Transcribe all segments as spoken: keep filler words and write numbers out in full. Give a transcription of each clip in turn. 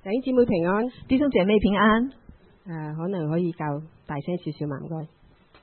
弟兄姊妹平安， 弟兄姐妹平安。 誒、呃，可能可以較大聲少少嘛，唔該。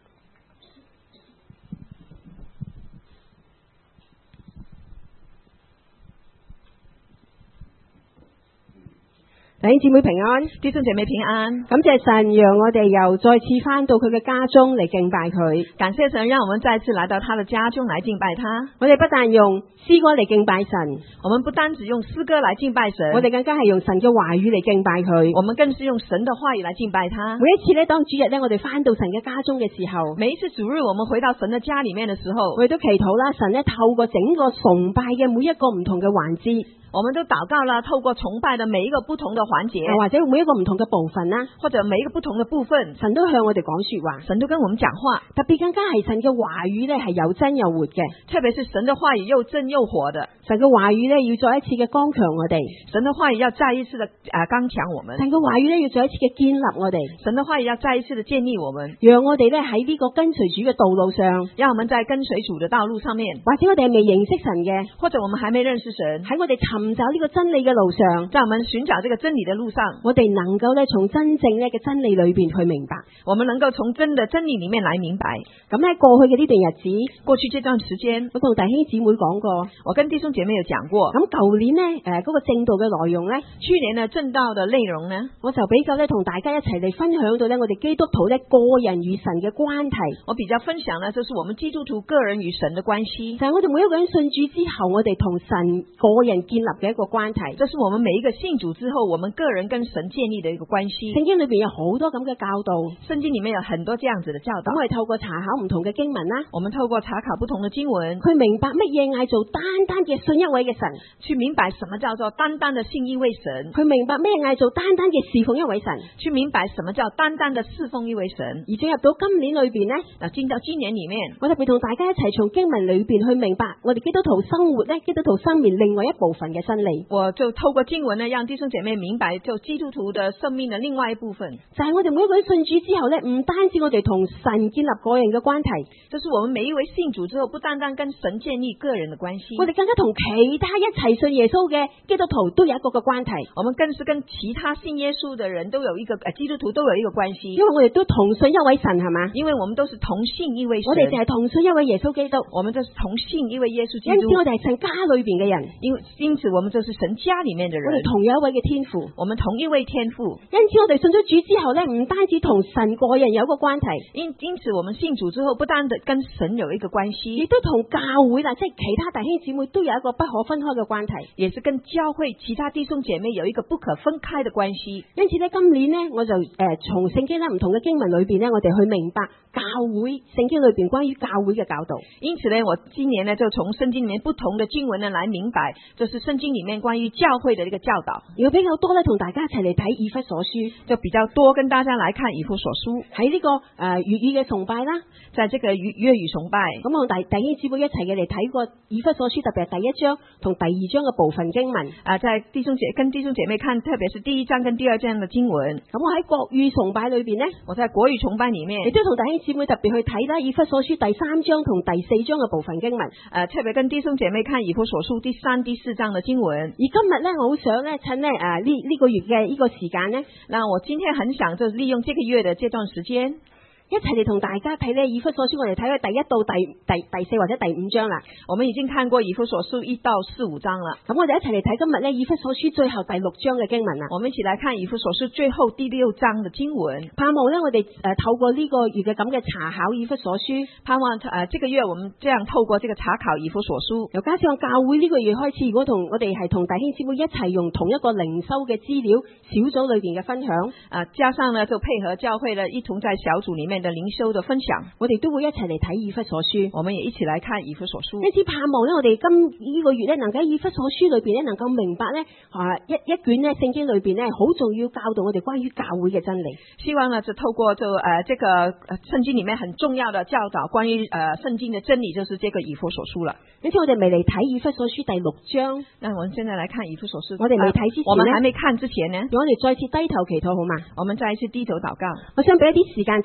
弟兄姊妹平安， 弟兄姐妹平安。 感謝神，讓我哋又再次返到佢嘅家中嚟敬拜佢。 感謝神，讓我們再次來到他的家中來敬拜他。 我哋不但用詩歌嚟敬拜神， 我們不單止用詩歌來敬拜神， 我哋更加係用神嘅話語嚟敬拜佢。 我們更是用神的話語來敬拜他。 每一次咧，當主日咧，我哋返到神嘅家中嘅時候， 每一次主日我們回到神的家裏面的時候， 我哋都祈禱啦，神咧透過整個崇拜嘅每一個唔同嘅環節， 我們都禱告了，透過崇拜的每一個不同的環節， 或者每一個唔同嘅部分啦， 或者每一個不同的部分， 神都向我哋講說話， 神都跟我們講話。 特別更加係神嘅話語咧，係又真又活嘅， 特別是神的話語又真又活的。 神嘅話語咧，要再一次嘅剛強我哋， 神的話語要再一次的啊剛強我們。 神嘅話語咧，要再一次嘅建立我哋， 神的話語要再一次的建立我們， 讓我哋咧喺呢個跟隨主嘅道路上， 讓我們在跟隨主的道路上面， 或者我哋係未認識神嘅， 或者我們還沒認識神， 喺我哋尋找呢個真理嘅路上， 在我們尋找這個真理的路上， 我哋能夠咧從真正咧嘅真理裏邊去明白， 我們能夠從真的真理裏面來明白。 咁喺過去嘅呢段日子， 過去這段時間， 我同弟兄姊妹講過， 我跟弟兄姐妹有講過。 咁舊年呢，誒、呃、嗰、那個正道嘅內容呢， 去年呢正道嘅內容呢， 我就比較咧同大家一齊嚟分享到咧我哋基督徒咧個人與神嘅關係。 我比較分享呢，就是我們基督徒個人與神的關係， 就係、是、我哋每一個人信主之後，我哋同神個人建立嘅一個關係。 這是我們每一個信主之後，我們個人跟神建立的一個關係。 聖經裏邊有好多咁嘅教導， 聖經裏面有很多這樣子的教導。 咁我哋透過查考唔同嘅經文啦， 我們透過查考不同的經文， 去明白乜嘢嗌做單單嘅信一位嘅神， 去明白什麼叫做單單的信一位神， 去明白咩嗌做單單嘅侍奉一位神， 去明白什麼叫單單的侍奉一位神。 而進入到今年裏邊呢， 嗱，進到今年裏面， 我特別同大家一齊從經文裏邊去明白我哋基督徒生活咧，基督徒生命另外一部分嘅真理。 我就透過經文呢，讓弟兄姐妹明白，就基督徒的生命的另外一部分， 就係、是、我哋每一個人信主之後咧，唔單止我哋同神建立個人嘅關係， 就是我們每一位信主之後，不單單跟神建立個人的關係， 我哋更加同其他一齊信耶穌嘅基督徒都有一個嘅關係。 我們更是跟其他信耶穌的人都有一個誒，基督徒都有一個關係， 因為我哋都同信一位神，係嘛？ 因為我們都是同信一位神， 我哋就係同信一位耶穌基督， 我們就是同信一位耶穌基督。 因此我哋係神家裏邊嘅人， 因因此我們就是神家裏面的人， 我哋同有一位嘅天父， 我們同一位天父。 因此我哋信咗主之後咧，唔單止同神個人有一個關係， 因因此我們信主之後，不單的跟神有一個關係， 亦都同教會啦，即係其他弟兄姊妹都有一個不可分開嘅關係， 也是跟教會其他弟兄姐妹有一個不可分開的關係。 因此咧，今年呢，我就誒從聖經咧唔同嘅經文裏邊咧，我哋去明白教會聖經裏邊關於教會嘅教導。 因此呢，我今年呢就從聖經裏面不同的經文呢來明白，就是聖經裏面關於教會的一個教導。 如果比較多咧，同大家一齊嚟睇以弗所書， 就比較多跟大家來看以弗所書。 喺呢、這個誒粵語嘅崇拜啦， 在這個粵粵語崇拜， 咁我弟弟兄姊妹一齊嘅嚟睇過以弗所書，特別係第一章同第二章嘅部分經文。 啊，在弟兄姐跟弟兄姐妹看，特別是第一章跟第二章嘅經文。 咁我喺國語崇拜裏邊呢， 我在國語崇拜裏面， 亦都同弟兄姊妹特別去睇啦以弗所書第三章同第四章嘅部分經文。誒、 呃，特別跟弟兄姐妹看以弗所書第三、第四章嘅經文。 而今日咧，我好想咧趁咧誒呢呢個月嘅呢個時間咧， 那我今天很想就利用這個月的這段時間， 一齊嚟同大家睇呢以弗所書，我哋睇佢第一到第第第四或者第五章啦。 我們已經看過以弗所書一到四五章啦。 咁我哋一齊嚟睇今日呢以弗所書最後第六章嘅經文啦。 我們一起來看以弗所書最後第六章嘅經文。 盼望呢，我哋誒透過呢個月嘅咁嘅查考以弗所書， 盼望誒、呃、這個月我們這樣透過這個查考以弗所書。 又加上教會呢個月開始，如果同我哋係同弟兄姊妹一齊用同一個靈修嘅資料小組裏邊嘅分享， 啊、呃、加上呢就配合教會呢一同在小組裏面的靈修的分享， 我哋都會一齊嚟睇以弗所書， 我們也一起來看以弗所書。 因此盼望呢，我哋今呢個月呢，能夠喺以弗所書裏邊呢，能夠明白呢啊一一卷呢聖經裏邊呢，好重要教導我哋關於教會嘅真理。 希望呢就透過就誒、呃、這個聖經裏面很重要的教導關於誒、呃、聖經的真理，就是這個以弗所書了。 因此我哋未嚟睇以弗所書第六章， 那我們現在來看以弗所書。 我哋未睇之前呢、 呃，我們還沒看之前呢， 我哋再次低頭祈禱好嘛？ 我們再一次低頭禱告。 我想俾一啲時間弟兄姊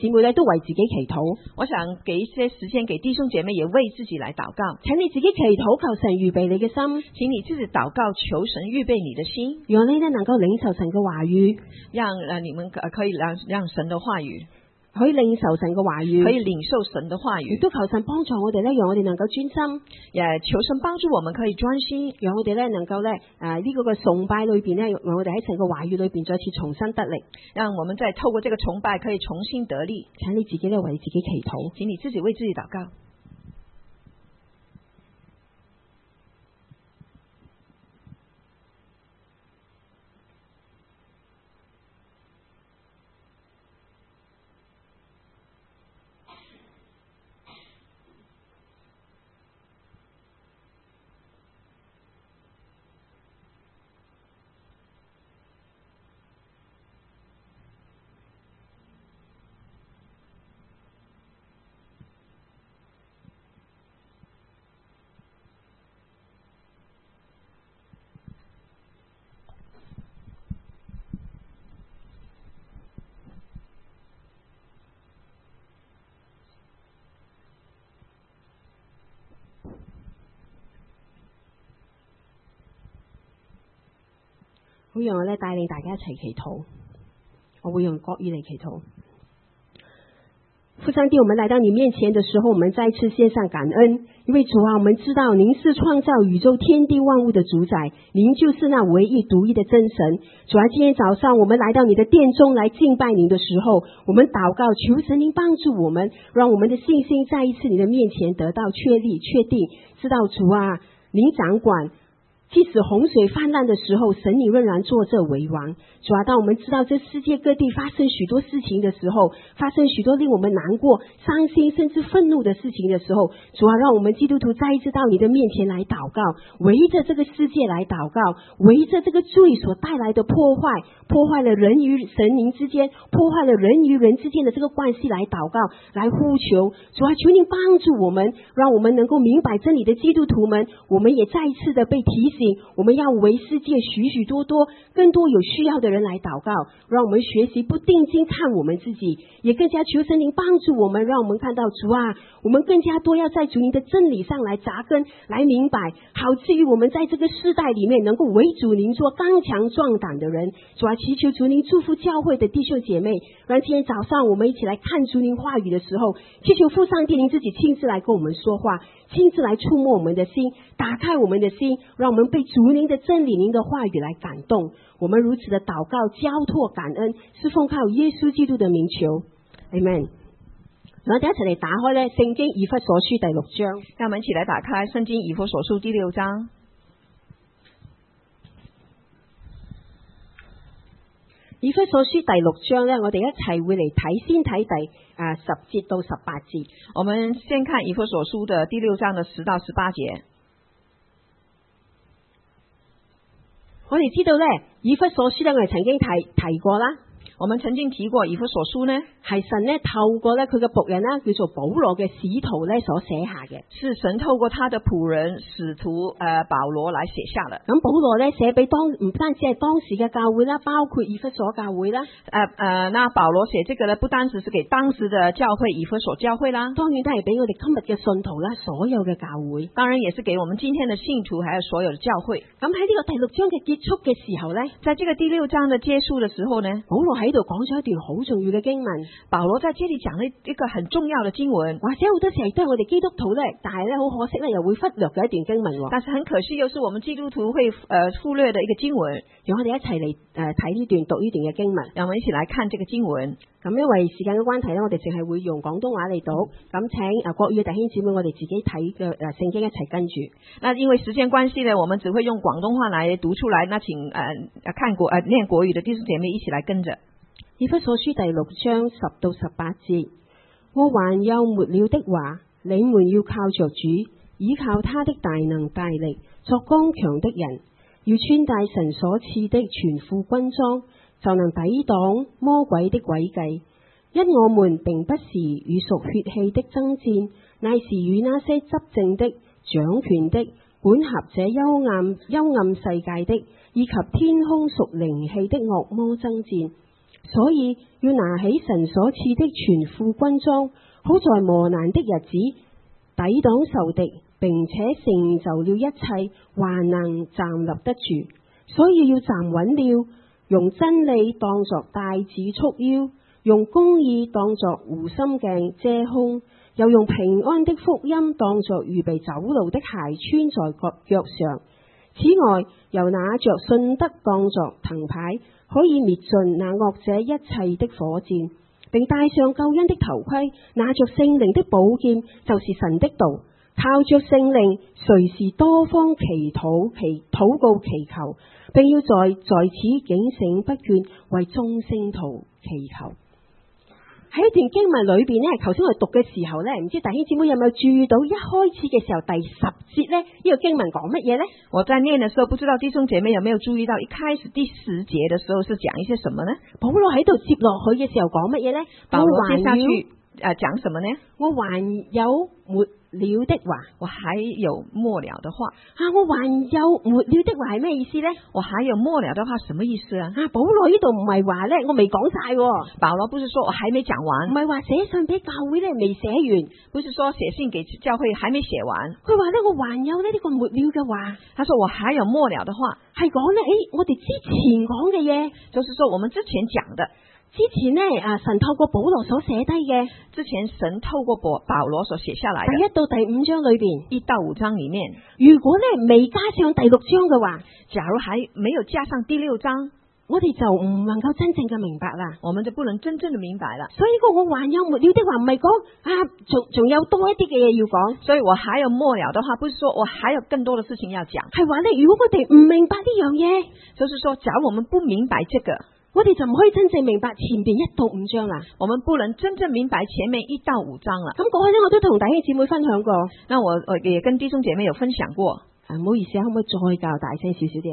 姊妹咧都為自己祈禱。 我想給一些時間給弟兄姐妹也為自己來禱告， 請你自己祈禱，求神預備你嘅心， 請你自己禱告，求神預備你的心， 讓你咧能夠領受神嘅話語， 讓呃你們可以讓讓神的話語。 可以領受神嘅話語， 可以領受神的話語， 亦都求神幫助我哋咧，讓我哋能夠專心， 也求神幫助我們可以專心， 讓我哋咧能夠咧誒呢個嘅崇拜裏邊咧，讓我哋喺神嘅話語裏邊再次重新得力， 讓我們再透過這個崇拜可以重新得力。 請你自己咧為自己祈禱， 請你自己為自己禱告。 好，讓我咧帶領大家一齊祈禱。我會用國語嚟祈禱。父上帝，我們來到你面前的時候，我們再次獻上感恩，因為主啊，我們知道您是創造宇宙天地萬物的主宰，您就是那唯一獨一的真神。主啊，今天早上我們來到你的殿中來敬拜您的時候，我們禱告，求神您幫助我們，讓我們的信心再一次你的面前得到確立確定，知道主啊，您掌管。即使洪水泛濫的時候，神你仍然坐着為王。主啊，當我們知道這世界各地發生許多事情的時候，發生許多令我們難過、傷心甚至憤怒的事情的時候，主啊，讓我們基督徒再一次到你的面前來禱告，圍着這個世界來禱告，圍着這個罪所帶來的破壞，破壞了人與神靈之間，破壞了人與人之間的這個關係來禱告，來呼求。主啊，求您幫助我們，讓我們能夠明白真理的基督徒們，我們也再一次的被提醒，我們要為世界許許多多更多有需要的人來禱告，讓我們學習不定睛看我們自己，也更加求神靈幫助我們，讓我們看到主啊，我們更加多要在主您的真理上來扎根，來明白，好至於我們在這個世代裏面能夠為主您做剛強壯膽的人。主啊，祈求主您祝福教會的弟兄姐妹，讓今天早上我們一起來看主您話語的時候，祈求父上帝您自己親自來跟我們說話，親自來觸摸我們的心，打開我們的心，讓我們被主您的真理、您的話語來感動。我們如此的禱告、交託、感恩，是奉靠耶穌基督的名求。Amen。我哋一齊嚟打開咧聖經以弗所書第六章。 讓我們一起來打開聖經以弗所書第六章。 以弗所書第六章咧，我哋一齊會嚟睇，先睇第啊十節到十八節。 我們先看以弗所書的第六章的十到十八節。 我哋知道咧，以弗所書咧，我哋曾經提提過啦。 我們曾經提過以弗所書呢， 係神咧透過咧佢嘅僕人啦，叫做保羅嘅使徒咧所寫下嘅。 是神透過他的僕人使徒誒、呃、保羅來寫下的。 咁保羅咧寫俾當唔單止係當時嘅教會啦，包括以弗所教會啦。誒誒、 呃，那保羅寫這個呢，不單止是給當時的教會以弗所教會啦， 當然都係俾我哋今日嘅信徒啦，所有嘅教會。 當然也是給我們今天的信徒，還有所有的教會。 咁喺呢個第六章嘅結束嘅時候咧， 在這個第六章的結束的時候呢， 保羅喺度講咗一段好重要嘅經文。 保羅在這裏講了一個很重要的經文， 或者好多時候都係我哋基督徒咧，但係咧好可惜咧，又會忽略嘅一段經文。 但是很可惜，又是我們基督徒會誒、呃、忽略的一個經文。 讓我哋一齊嚟誒睇呢段讀呢段嘅經文。 讓我們一起來看這個經文。 咁因為時間嘅關係咧，我哋淨係會用廣東話嚟讀。咁請誒國語嘅弟兄姊妹，我哋自己睇嘅誒聖經一齊跟住。 那因為時間關係呢，我們只會用廣東話來讀出來。那請誒、呃、看國誒、呃、念國語的弟兄姐妹一起來跟着。 以弗所書第六章十到十八節，我還有末了的話，你們要靠着主，倚靠他的大能大力，作剛強的人，要穿戴神所賜的全副軍裝，就能抵擋魔鬼的詭計。因我們並不是與屬血氣的爭戰，乃是與那些執政的、掌權的、管轄這幽暗幽暗世界的，以及天空屬靈氣的惡魔爭戰。 所以要拿起神所賜的全副軍裝，好在磨難的日子抵擋仇敵，並且成就了一切，還能站立得住。所以要站穩了，用真理當作帶子束腰，用公義當作護心鏡遮胸，又用平安的福音當作預備走路的鞋穿在腳腳上。此外，又拿着信德當作藤牌，可以滅盡那惡者一切的火箭，並戴上救恩的頭盔，拿着聖靈的寶劍，就是神的道，靠着聖靈隨時多方祈禱祈禱告祈求，並要在在此警醒不倦，為眾聖徒祈求。喺一段經文裏邊呢，頭先我哋讀嘅時候呢，唔知弟兄姊妹有冇注意到一開始嘅時候第十節呢，呢個經文講乜嘢呢？ 我在念的時候，不知道弟兄姐妹有沒有注意到，一開始第十節的時候是講一些什麼呢？ 保羅喺度接落去嘅時候講乜嘢呢？ 保羅接下去誒、呃、講什麼呢？ 我還有沒了的話， 我還有末了的話啊！我還有沒了的話係咩意思呢？ 我還有末了的話什麼意思啊？ 啊！保羅呢度唔係話咧，我未講晒。 保羅不是說我還沒講完， 唔係話寫信俾教會咧未寫完， 不是說寫信給教會還沒寫完。 佢話咧，我還有咧呢個沒了嘅話， 他說我還有末了的話， 係講咧，誒，我哋之前講嘅嘢， 就是說我們之前講的。 之前呢，啊，神透過保羅所寫低嘅， 之前神透過保保羅所寫下來的， 第一到第五章裏邊， 一到五章裏面， 如果呢未加上第六章嘅話， 假如還沒有加上第六章， 我哋就唔能夠真正嘅明白啦， 我們就不能真正的明白了。 所以個我還有沒了的話，唔係講啊，仲仲有多一啲嘅嘢要講， 所以我還有末了的話，不是說我還有更多的事情要講， 係話咧，如果我哋唔明白呢樣嘢， 就是說，假如我們不明白這個， 我哋就唔可以真正明白前邊一到五章啦。 我們不能真正明白前面一到五章了。 咁過去咧，我都同弟兄姊妹分享過。 那我我也跟弟兄姐妹有分享過。 啊，唔好意思啊，可唔可以再較大聲少少啲啊？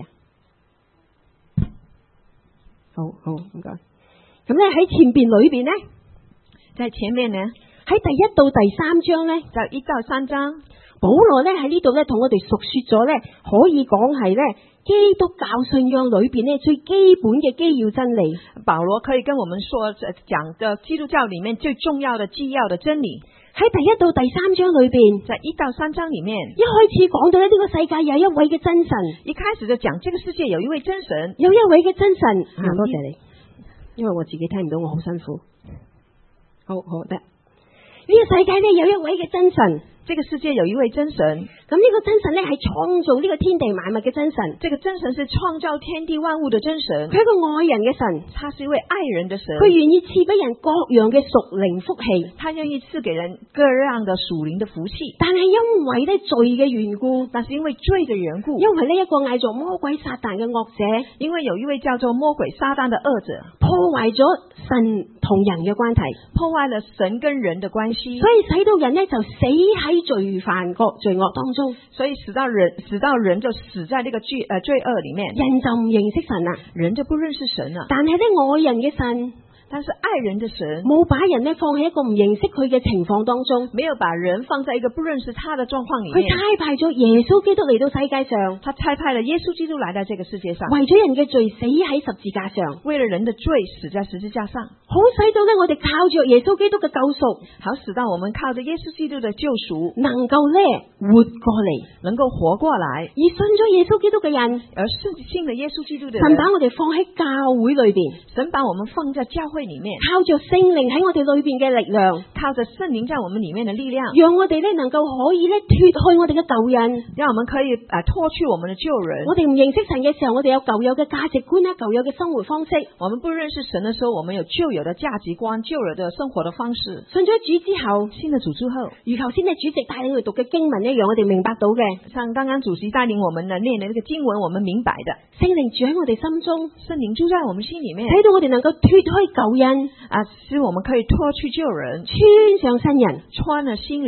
好好，唔該。咁咧喺前邊裏邊呢， 在前面呢， 喺第一到第三章呢， 就一到三章， 保羅咧喺呢度咧同我哋述說咗咧，可以講係咧基督教信仰裏邊咧最基本嘅基要真理。 保羅可以跟我們說，講嘅基督教裏面最重要的基要的真理。 喺第一到第三章裏邊， 在一到三章裏面， 一開始講到咧呢個世界有一位嘅真神， 一開始就講這個世界有一位真神， 有一位嘅真神。啊，多謝你，因為我自己聽唔到，我好辛苦。好好得，呢個世界咧有一位嘅真神。 這個世界有一位真神， 咁呢個真神咧係創造呢個天地萬物嘅真神。 這個真神是創造天地萬物的真神， 佢係一個愛人嘅神， 他是一位愛人的神， 佢願意賜俾人各樣嘅屬靈福氣， 他願意賜給人各樣的屬靈的福氣。 但係因為咧罪嘅緣故， 那是因為罪的緣故， 因為呢一個嗌做魔鬼撒旦嘅惡者， 因為有一位叫做魔鬼撒旦的惡者， 破壞咗神同人嘅關係， 破壞了神跟人的關係， 所以使到人呢就死喺罪犯個罪惡當中， 所以使到人使到人就死在呢個罪誒罪惡裏面， 人就唔認識神啦， 人就不認識神啦。 但係咧愛人嘅神， 但是愛人的神冇把人咧放喺一個唔認識佢嘅情況當中， 沒有把人放在一個不認識他的狀況裏面。 佢差派咗耶穌基督嚟到世界上， 他差派了耶穌基督來到這個世界上， 為咗人嘅罪死喺十字架上， 為了人的罪死在十字架上， 好使到咧我哋靠着耶穌基督嘅救贖， 好使到我們靠着耶穌基督的救贖， 能夠咧活過嚟， 能夠活過來。 而信咗耶穌基督嘅人， 而信信了耶穌基督的人， 神把我哋放喺教會裏邊， 神把我們放在教會裏面， 靠着聖靈喺我哋裏邊嘅力量， 靠着聖靈在我們裏面的力量， 讓我哋咧能夠可以咧脫去我哋嘅舊人， 讓我們可以啊脫去我們的舊人。 我哋唔認識神嘅時候，我哋有舊有嘅價值觀啦，舊有嘅生活方式。 我們不認識神的時候，我們有舊有的價值觀、舊有的生活的方式。 信咗主之後， 信了主之後， 如頭先嘅主席帶領我哋讀嘅經文一樣，我哋明白到嘅， 像剛剛主席帶領我們呢念的那個經文，我們明白的。 聖靈住喺我哋心中， 聖靈住在我們心裏面， 使到我哋能夠脫去舊人啊，使我們可以脫去舊人， 穿上新人， 穿了新人。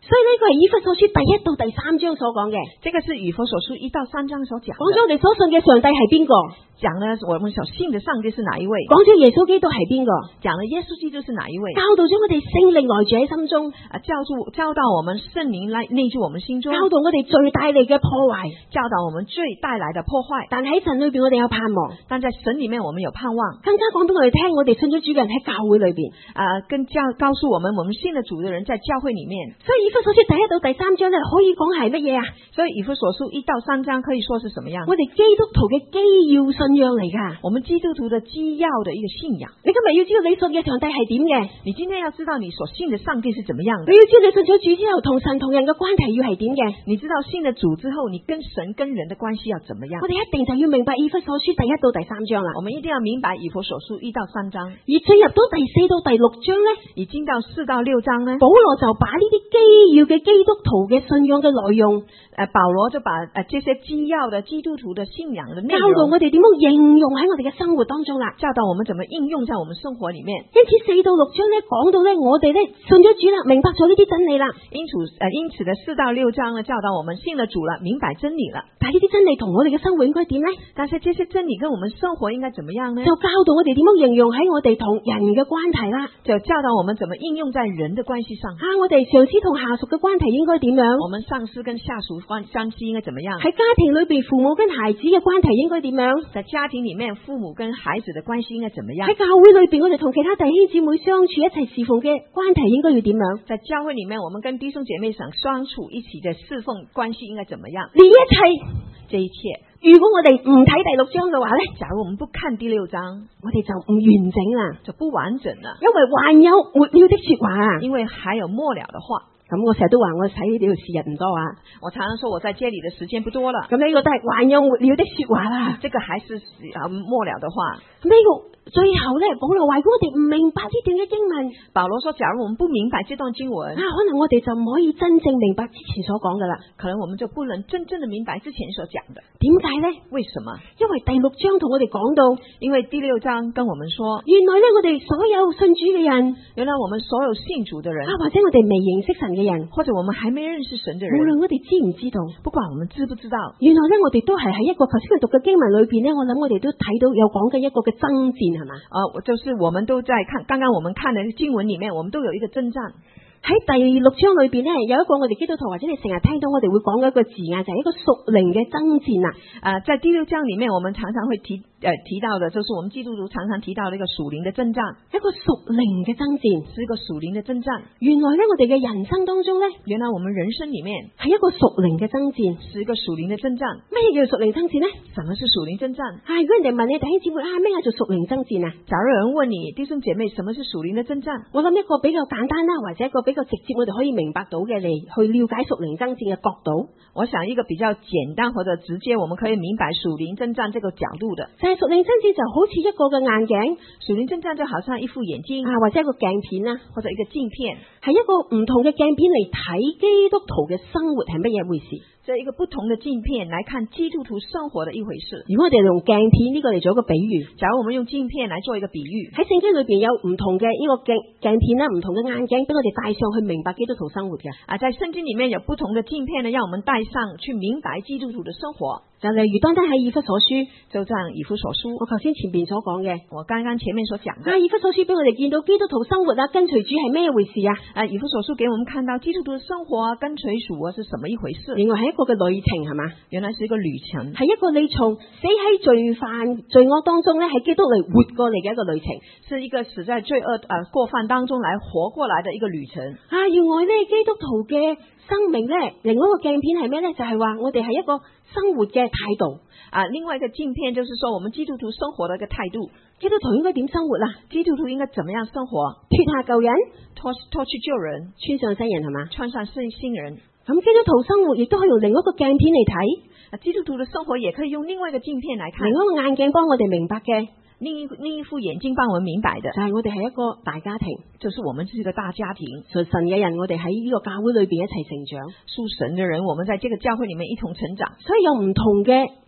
所以呢個係以弗所書第一到第三章所講嘅， 這個是以弗所書一到三章所講的， 講咗我哋所信嘅上帝係邊個， 講了我們所信的上帝是哪一位， 講咗耶穌基督係邊個， 講了耶穌基督是哪一位， 教導咗我哋聖靈內住喺心中， 啊，教助教導我們聖靈來內住我們心中， 教導我哋罪帶嚟嘅破壞， 教導我們罪帶來的破壞。 但喺神裏邊我哋有盼望， 但在神裏面我們有盼望， 更加講俾我哋聽，我哋信咗主嘅人喺教會裏邊， 啊，更加告訴我們我們信了主的人在教會裏面。 所以以弗所書第一到第三章咧，可以講係乜嘢啊？ 所以以弗所書一到三章可以說是什麼樣？ 我哋基督徒嘅基要信仰嚟噶， 我們基督徒的基要的一個信仰。 你今日要知道你信嘅上帝係點嘅， 你今天要知道你所信的上帝是怎麼樣的。 你要知道你信咗主之後，同神同人嘅關係要係點嘅。 你知道信了主之後，你跟神跟人的關係要怎麼樣？ 我哋一定就要明白以弗所書第一到第三章啦。 我們一定要明白以弗所書一到三章。 而進入到第四到第六章呢， 已經到四到六章呢， 保羅就把呢啲基要嘅基督徒嘅信仰嘅內容， 誒，保羅就把誒這些基要的基督徒的信仰的內容， 教導我哋點樣應用喺我哋嘅生活當中啦， 教導我們怎麼應用在我們生活裏面。 因此四到六章呢，講到呢，我哋呢信咗主啦，明白咗呢啲真理啦。 因此誒，因此的四到六章呢，教導我們信了主了，明白真理了。 但係呢啲真理同我哋嘅生活應該點呢？ 但是這些真理跟我們生活應該怎麼樣呢？ 就教導我哋點樣應用喺我哋同人嘅關係啦， 就教導我們怎麼應用在人的關係上。 啊，我哋上司同下屬嘅關係應該點樣？ 我們上司跟下屬關關係應該怎麼樣？ 喺家庭裏邊，父母跟孩子嘅關係應該點樣？ 在家庭裏面，父母跟孩子的關係應該怎麼樣？ 喺教會裏邊，我哋同其他弟兄姊妹相處一齊侍奉嘅關係應該要點樣？ 在教會裏面，我們跟弟兄姐妹想相處一起的侍奉關係應該怎麼樣？ 呢一切， 這一切， 如果我哋唔睇第六章嘅話呢， 假如我們不看第六章， 我哋就唔完整啦， 就不完整了， 因為還有末了的說話啊， 因為還有末了的話。 咁我成日都話我睇呢條時日唔多啊， 我常常說我在這裏的時間不多了。 咁呢個都係還有末了的說話啦， 這個還是啊末了的話。 呢個最後咧，保羅話如果我哋唔明白呢段嘅經文， 保羅說，假如我們不明白這段經文， 啊，可能我哋就唔可以真正明白之前所講噶啦， 可能我們就不能真正的明白之前所講的。 點解呢？ 為什麼？ 因為第六章同我哋講到， 因為第六章跟我們說， 原來咧我哋所有信主嘅人， 原來我們所有信主的人， 啊，或者我哋未認識神嘅人， 或者我們還沒認識神的人， 無論我哋知唔知道， 不管我們知不知道， 原來咧我哋都係喺一個頭先佢讀嘅經文裏邊咧，我諗我哋都睇到有講緊一個嘅爭戰係嘛？ 啊，就是我們都在看，剛剛我們看的經文裏面，我們都有一個征戰。 喺第六章裏邊咧，有一個我哋基督徒或者你成日聽到我哋會講嘅一個字眼，就係、是、一個屬靈嘅爭戰啦。 啊，在第六章裏面，我們常常會提誒、呃、提到的，就是我們基督徒常常提到的一個屬靈的征戰， 一個屬靈嘅爭戰， 是一個屬靈的征戰。 原來咧，我哋嘅人生當中咧， 原來我們人生裏面係一個屬靈嘅爭戰， 是一個屬靈的征戰。 咩叫屬靈爭戰呢？ 什麼是屬靈征戰？ 啊，如果人哋問你弟兄姊妹啊，咩叫做屬靈爭戰啊？ 假如有人問你弟兄姐妹，什麼是屬靈的征戰？ 我諗一個比較簡單啦，或者一個比較直接，我哋可以明白到嘅嚟去了解屬靈爭戰嘅角度。 我想一個比較簡單或者直接，我們可以明白屬靈征戰這個角度的， 就係屬靈爭戰就好似一個嘅眼鏡， 屬靈征戰就好像一副眼鏡啊，或者一個鏡片啦， 或者一個鏡片， 係一個唔同嘅鏡片嚟睇基督徒嘅生活係乜嘢回事。 這一個不同的鏡片來看基督徒生活的一回事。 如果我哋用鏡片呢個嚟做一個比喻， 假如我們用鏡片來做一個比喻， 喺聖經裏邊有唔同嘅呢個鏡鏡片啦，唔同嘅眼鏡俾我哋戴上去明白基督徒生活嘅。 啊，在聖經裏面有不同的鏡片呢，讓我們戴上去明白基督徒的生活。 就例如單單喺以弗所書， 就像以弗所書， 我頭先前邊所講嘅， 我剛剛前面所講嘅， 啊，以弗所書俾我哋見到基督徒生活啊，跟隨主係咩回事啊？ 啊，以弗所書給我們看到基督徒的生活啊，跟隨主啊是什麼一回事？ 原來係一個嘅旅程係嘛？ 原來是一個旅程， 係一個你從死喺罪犯罪惡當中咧，喺基督嚟活過嚟嘅一個旅程， 是一個死在罪惡啊過犯當中來活過來的一個旅程。 啊，原來咧基督徒嘅生命咧，另外一個鏡片係咩咧？就係話我哋係一個生活嘅態度。 啊，另外一個鏡片就是說，我們基督徒生活的一個態度。 基督徒應該點生活啊？ 基督徒應該怎麼樣生活？ 脫下舊人， 脫脫去舊人， 穿上新人係嘛？ 穿上新新人。 咁基督徒生活亦都可以用另外一個鏡片嚟睇。 啊，基督徒的生活也可以用另外一個鏡片來看。 另外一個眼鏡幫我哋明白嘅， 另一另一副眼鏡幫我們明白的， 就係我哋係一個大家庭， 就是我們是一個大家庭。 屬神嘅人，我哋喺呢個教會裏邊一齊成長。 屬神嘅人，我們在這個教會裏面一同成長。 所以有唔同嘅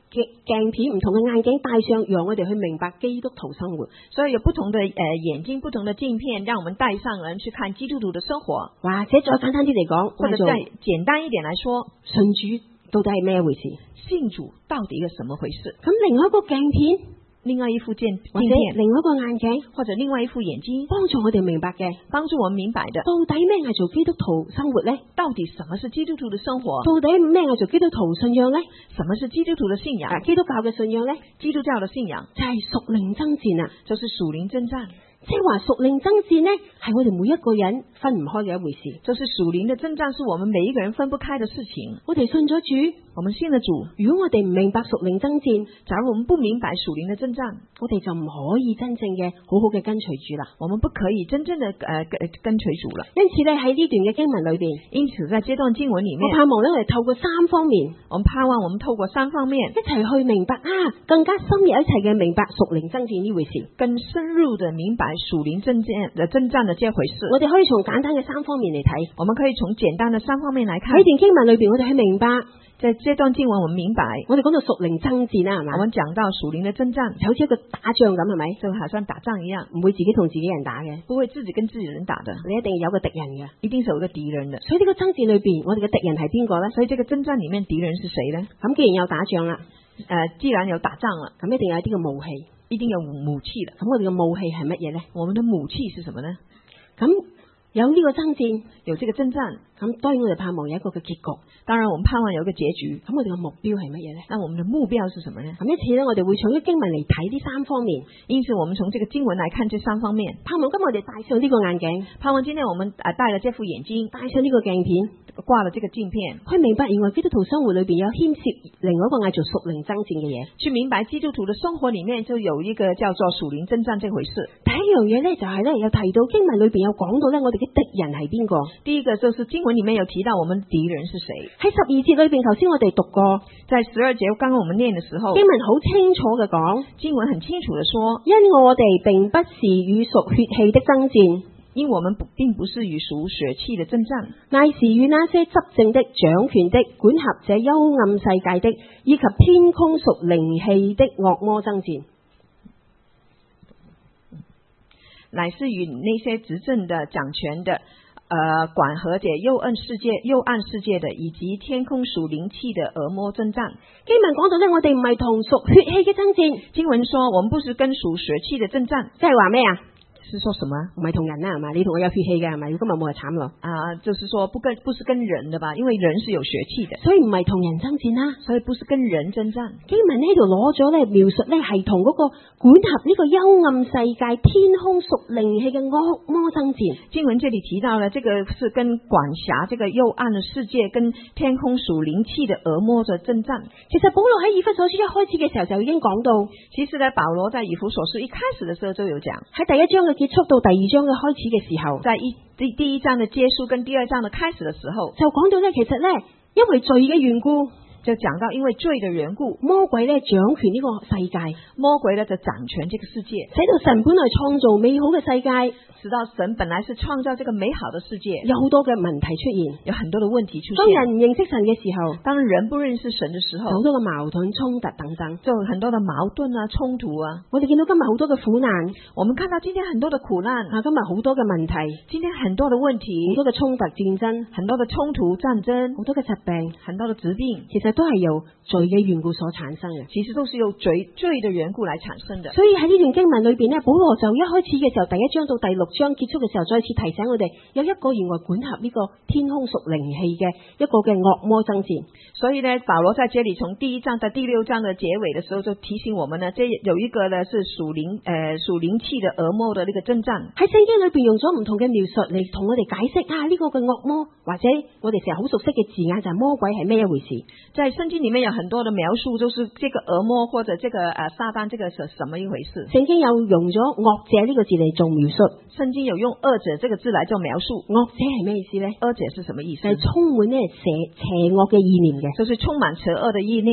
嘅鏡片、唔同嘅眼鏡戴上，讓我哋去明白基督徒生活。 所以有不同的誒、呃、眼睛、不同的鏡片，讓我們戴上人去看基督徒的生活。 或者再簡單啲嚟講， 或者再簡單一點來說， 信主到底係咩回事？ 信主到底一個什麼回事？ 咁另外一個鏡片， 另外一副鏡或者另外一個眼鏡， 或者另外一副眼睛， 幫助我哋明白嘅， 幫助我們明白的， 到底咩係做基督徒生活呢？ 到底什麼是基督徒的生活？ 到底咩係做基督徒信仰呢？ 什麼是基督徒的信仰？ 啊，基督教嘅信仰呢？ 基督教的信仰就係屬靈爭戰啊， 就是屬靈征戰。 即係話屬靈爭戰呢，係我哋每一個人分唔開嘅一回事。 就是屬靈的征戰，是我們每一個人分不開的事情。 我哋信咗主， 我們信了主， 如果我哋唔明白屬靈爭戰， 假如我們不明白屬靈的征戰， 我哋就唔可以真正嘅好好嘅跟隨主啦。 我們不可以真正的誒、呃、跟隨主了。 因此咧，喺呢段嘅經文裏邊， 因此在這段經文裏面， 我盼望咧我哋透過三方面， 我們盼望我們透過三方面一齊去明白啊，更加深入一齊嘅明白屬靈爭戰呢回事， 更深入的明白屬靈征戰的征戰的這回事。 我哋可以從簡單嘅三方面嚟睇， 我們可以從簡單的三方面來看。 喺段經文裏邊，我哋去明白。 在這段經文，我們明白， 我哋講到屬靈爭戰啦，係嘛？ 我們講到屬靈的征戰， 就好似一個打仗咁，係咪？ 就好像打仗一樣， 唔會自己同自己人打嘅， 不會自己跟自己人打的， 你一定有個敵人嘅， 一定是有一個敵人的。 所以呢個爭戰裏邊，我哋嘅敵人係邊個咧？ 所以這個征戰裏面敵人是誰呢？ 咁既然有打仗啦， 誒、呃，既然有打仗了， 咁一定有啲嘅武器， 一定有武器的。 咁我哋嘅武器係乜嘢咧？ 我們的武器是什麼呢？ 咁有呢個爭戰， 有這個征戰， 咁當然我哋盼望有一個嘅結局。 當然我們盼望有一個結局。 咁我哋嘅目標係乜嘢咧？ 那我們的目標是什麼呢？ 咁一次咧，我哋會從啲經文嚟睇呢三方面。 因此，我們從這個經文來看這三方面。 盼望今日我哋戴上呢個眼鏡， 盼望今天我們誒戴了這副眼鏡， 戴上呢個鏡片， 掛了這個鏡片， 去明白原來基督徒生活裏邊有牽涉另外一個嗌做屬靈爭戰嘅嘢。 去明白基督徒的生活裏面就有一個叫做屬靈征戰這回事。 第一樣嘢咧就係咧有提到經文裏邊有講到咧，我哋嘅敵人係邊個？ 第一個就是經文裏面有提到我們敵人是誰。 喺十二節裏邊，頭先我哋讀過， 在十二節剛剛我們念的時候， 經文好清楚嘅講， 經文很清楚的說， 因我哋並不是與屬血氣的爭戰， 因我們並不是與屬血氣的征戰， 乃是與那些執政的、掌權的、管轄這幽暗世界的，以及天空屬靈氣的惡魔爭戰。 乃是與那些執政的、掌權的、呃管轄者幽暗世界、幽暗世界的，以及天空屬靈氣的惡魔征戰。 經文講到呢，我哋唔係同屬血氣嘅爭戰。 經文說，我們不是跟屬血氣的征戰， 即係話咩啊？ 是說什麼？ 唔係同人啦，係嘛？你同我有血氣嘅，係咪？今日冇就慘咯。 啊，就是說不跟不是跟人的吧？因為人是有血氣的， 所以唔係同人爭戰啦， 所以不是跟人征戰。 經文呢度攞咗咧描述咧係同嗰個管轄呢個幽暗世界、天空屬靈氣嘅惡魔爭戰。 經文這裏提到了，這個是跟管轄這個幽暗的世界、跟天空屬靈氣的惡魔的征戰。 其實保羅喺以弗所書一開始嘅時候就已經講到， 其實呢，保羅在以弗所書一開始的時候就有講， 喺第一章嘅結束到第二章嘅開始嘅時候， 在一第第一章的結束跟第二章的開始的時候， 就講到咧，其實咧因為罪嘅緣故， 就講到因為罪的緣故， 魔鬼咧掌權呢個世界， 魔鬼咧就掌權這個世界， 使到神本來創造美好嘅世界， 使到神本來是創造這個美好的世界， 有好多嘅問題出現， 有很多的問題出現。 當人唔認識神嘅時候， 當人不認識神的時候， 好多嘅矛盾衝突等等， 就很多的矛盾啊衝突啊。 我哋見到今日好多嘅苦難， 我們看到今天很多的苦難啊，今日好多嘅問題， 今天很多的問題， 好多嘅衝突戰爭， 很多的衝突戰爭， 好多嘅疾病， 很多的疾病， 其實都係由罪嘅緣故所產生嘅， 其實都是由罪罪的緣故來產生的。 所以喺呢段經文裏邊呢，保羅就一開始嘅時候，第一章到第六章結束嘅時候，再次提醒我哋有一個原來管轄呢個天空屬靈氣嘅一個嘅惡魔爭戰。 所以呢，保羅在這裏從第一章到第六章的結尾的時候，就提醒我們呢，這有一個呢是屬靈誒屬靈氣的惡魔的呢個征戰。喺聖經裏邊用咗唔同嘅描述嚟同我哋解釋啊，呢、這個嘅惡魔或者我哋成日好熟悉嘅字眼就係魔鬼係咩一回事。 在聖經裏面有很多的描述，就是這個惡魔或者這個誒撒旦，這個是什麼一回事？ 聖經有用咗惡者呢個字嚟做描述。 聖經有用惡者這個字來做描述。 惡者係咩意思呢？ 惡者是什麼意思？ 係充滿呢邪邪惡嘅意念嘅， 就是充滿邪惡的意念的。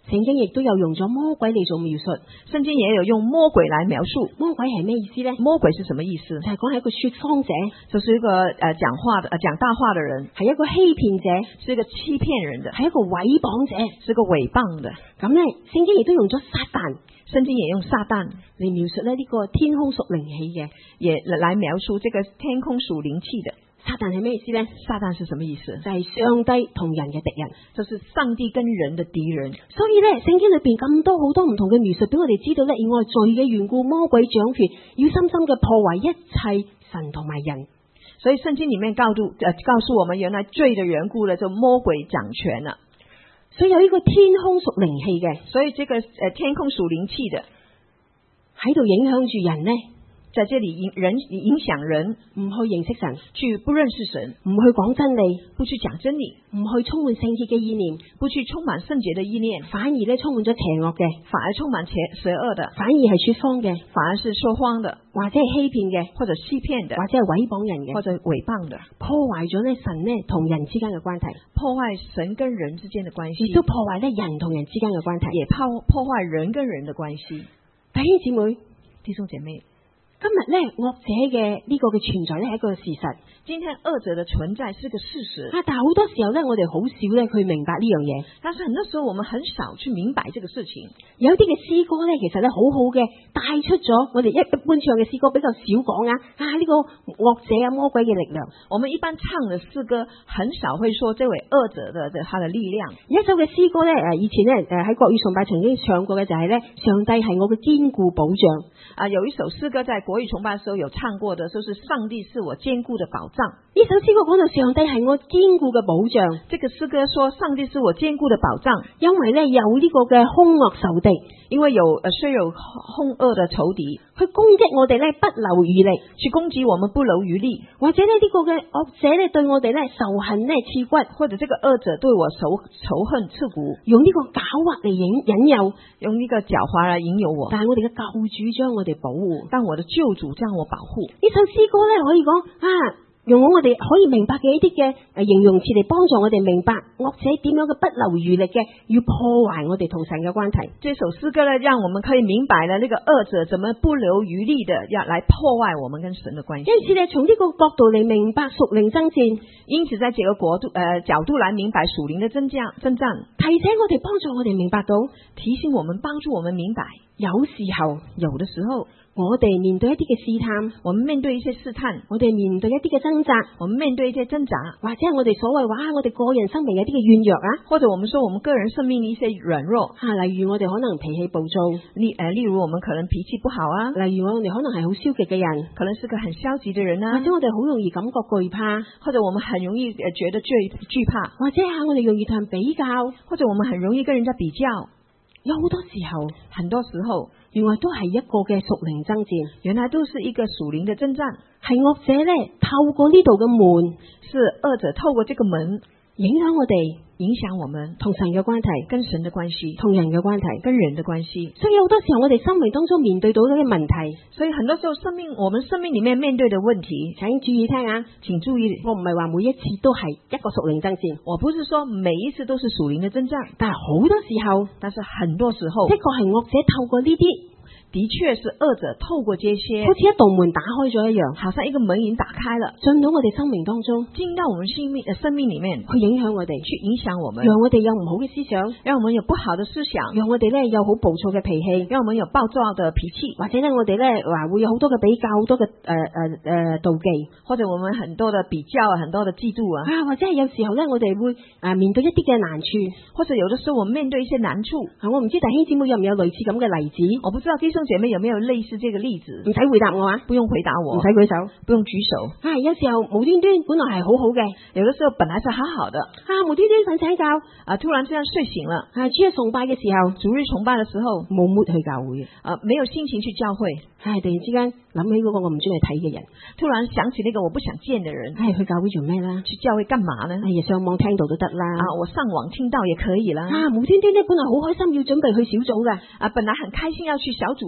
聖經亦都有用咗魔鬼嚟做描述。 聖經也有用魔鬼來描述。 魔鬼係咩意思呢？ 魔鬼是什麼意思？ 就係講係一個說謊者， 就是一個誒講話的誒講大話的人， 係一個欺騙者， 是一個欺騙人的， 係一個毀謗者， 是一個毀謗的。 咁呢，聖經亦都用咗撒旦， 聖經也用撒旦嚟描述咧呢個天空屬靈氣嘅， 也來描述這個天空屬靈氣的。 撒旦係咩意思呢？ 撒旦是什麼意思？ 就係上帝同人嘅敵人， 就是上帝跟人的敵人。 所以咧，聖經裏邊咁多好多唔同嘅描述，俾我哋知道咧，因為罪嘅緣故，魔鬼掌權，要深深嘅破壞一切神同埋人。 所以聖經裏面告訴誒、呃、告訴我們，原來罪的緣故咧，就魔鬼掌權啦。 所以有呢個天空屬靈氣嘅， 所以這個誒、呃、天空屬靈氣的喺度影響住人呢。 在這裏影人影響人， 唔去認識神， 去不認識神， 唔去講真理， 不去講真理， 唔去充滿聖潔嘅意念， 不去充滿聖潔的意念， 反而咧充滿咗邪惡嘅， 反而充滿邪邪惡的， 反而係說謊嘅， 反而是說謊的， 或者係欺騙嘅， 或者欺騙的， 或者係毀謗人嘅， 或者毀謗的， 破壞咗咧神咧同人之間嘅關係， 破壞神跟人之間的關係， 亦都破壞咧人同人之間嘅關係， 也破破壞人跟人的關係。 弟兄姊妹， 弟兄姐妹。 今日咧惡者嘅呢個嘅存在咧係一個事實。 今天惡者的存在是個事實。 啊，但係好多時候咧，我哋好少咧去明白呢樣嘢。 但是很多時候我們很少去明白這個事情。 有啲嘅詩歌咧，其實咧好好嘅，帶出咗我哋一一般唱嘅詩歌比較少講啊。啊，呢個惡者啊，魔鬼嘅力量。 我們一般唱嘅詩歌很少會說這位惡者的的他的力量。 有一首嘅詩歌咧，誒，以前咧誒喺國語崇拜曾經唱過嘅就係咧，上帝係我嘅堅固保障。 啊，有一首詩歌在國語崇拜嘅時候有唱過的，就是上帝是我堅固的保障。 呢首詩歌講到上帝係我堅固嘅保障。 這個詩歌說上帝是我堅固的保障， 因為咧有呢個嘅兇惡仇敵， 因為有誒雖有兇惡的仇敵去攻擊我哋咧不留餘力， 去攻擊我們不留餘力， 或者咧呢個嘅惡者咧對我哋咧仇恨咧刺骨， 或者這個惡者對我仇仇恨刺骨， 用呢個狡猾嚟引引誘， 用呢個狡猾來引誘我。 但係我哋嘅救主將我哋保護， 但我的救主將我保護。 呢首詩歌咧可以講啊。用我哋可以明白嘅一啲嘅誒形容詞嚟幫助我哋明白惡者點樣嘅不留餘力嘅要破壞我哋同神嘅關係。 這首詩歌呢，讓我們可以明白了，呢個惡者怎麼不留餘力的要來破壞我們跟神的關係。 因此呢，從呢個角度嚟明白屬靈爭戰， 因此在這個國度誒、呃、角度來明白屬靈的爭戰爭戰， 提醒我哋幫助我哋明白到， 提醒我們幫助我們明白， 有時候有的時候。 我哋面對一啲嘅試探， 我們面對一些試探， 我哋面對一啲嘅掙扎， 我們面對一些掙扎， 或者係我哋所謂話我哋個人生命有啲嘅軟弱啊， 或者我們說我們個人生命的一些軟弱啊，例如我哋可能脾氣暴躁， 例誒例如我們可能脾氣不好啊， 例如我哋可能係好消極嘅人， 可能是個很消極的人啊， 或者我哋好容易感覺懼怕， 或者我們很容易誒覺得懼懼怕， 或者係我哋容易同人比較， 或者我們很容易跟人家比較， 有好多時候， 很多時候。 原來都係一個嘅屬靈爭戰， 原來都是一個屬靈的爭戰， 係惡者咧透過呢度嘅門， 是惡者透過這個門影響我哋， 影響我們同神嘅關係， 跟神的關係， 同人嘅關係， 跟人的關係。 所以好多時候我哋生命當中面對到嗰啲問題， 所以很多時候生命我們生命裏面面對的問題， 請注意聽啊， 請注意， 我唔係話每一次都係一個屬靈爭戰， 我不是說每一次都是屬靈的爭戰， 但係好多時候， 但是很多時候， 的確係惡者透過呢啲。 的確是惡者透過這些， 好似一道門打開咗一樣， 好像一個門已經打開了， 進到我哋生命當中， 進到我們生命呃生命裏面， 去影響我哋， 去影響我們， 讓我哋有唔好嘅思想， 讓我們有不好的思想， 讓我哋咧有好暴躁嘅脾氣， 讓我們有暴躁的脾氣， 或者咧我哋咧話會有好多嘅比較，好多嘅誒誒誒妒忌， 或者我們很多的比較，很多的嫉妒啊， 啊或者係有時候咧我哋會啊面對一啲嘅難處， 或者有的時候我們面對一些難處， 啊我唔知弟兄姊妹有唔有類似咁嘅例子， 我不知道弟兄姐妹有沒有類似。是這個例子， 唔使回答我啊， 不用回答我， 唔使舉手， 不用舉手。 啊，有時候無端端本來係好好嘅， 有的時候本來是好好的， 啊，無端端瞓醒覺， 啊，突然之間睡醒了， 啊，主日崇拜嘅時候， 主日崇拜嘅時候冇 mood 去教會， 啊，沒有心情去教會， 唉，突然之間諗起嗰個我唔中意睇嘅人， 突然想起那個我不想見的人， 唉，去教會做咩啦？ 去教會幹嘛呢？ 哎呀，上網聽到都得啦， 啊，我上網聽到也可以啦， 啊，無端端咧本來好開心要準備去小組嘅， 啊，本來很開心要去小組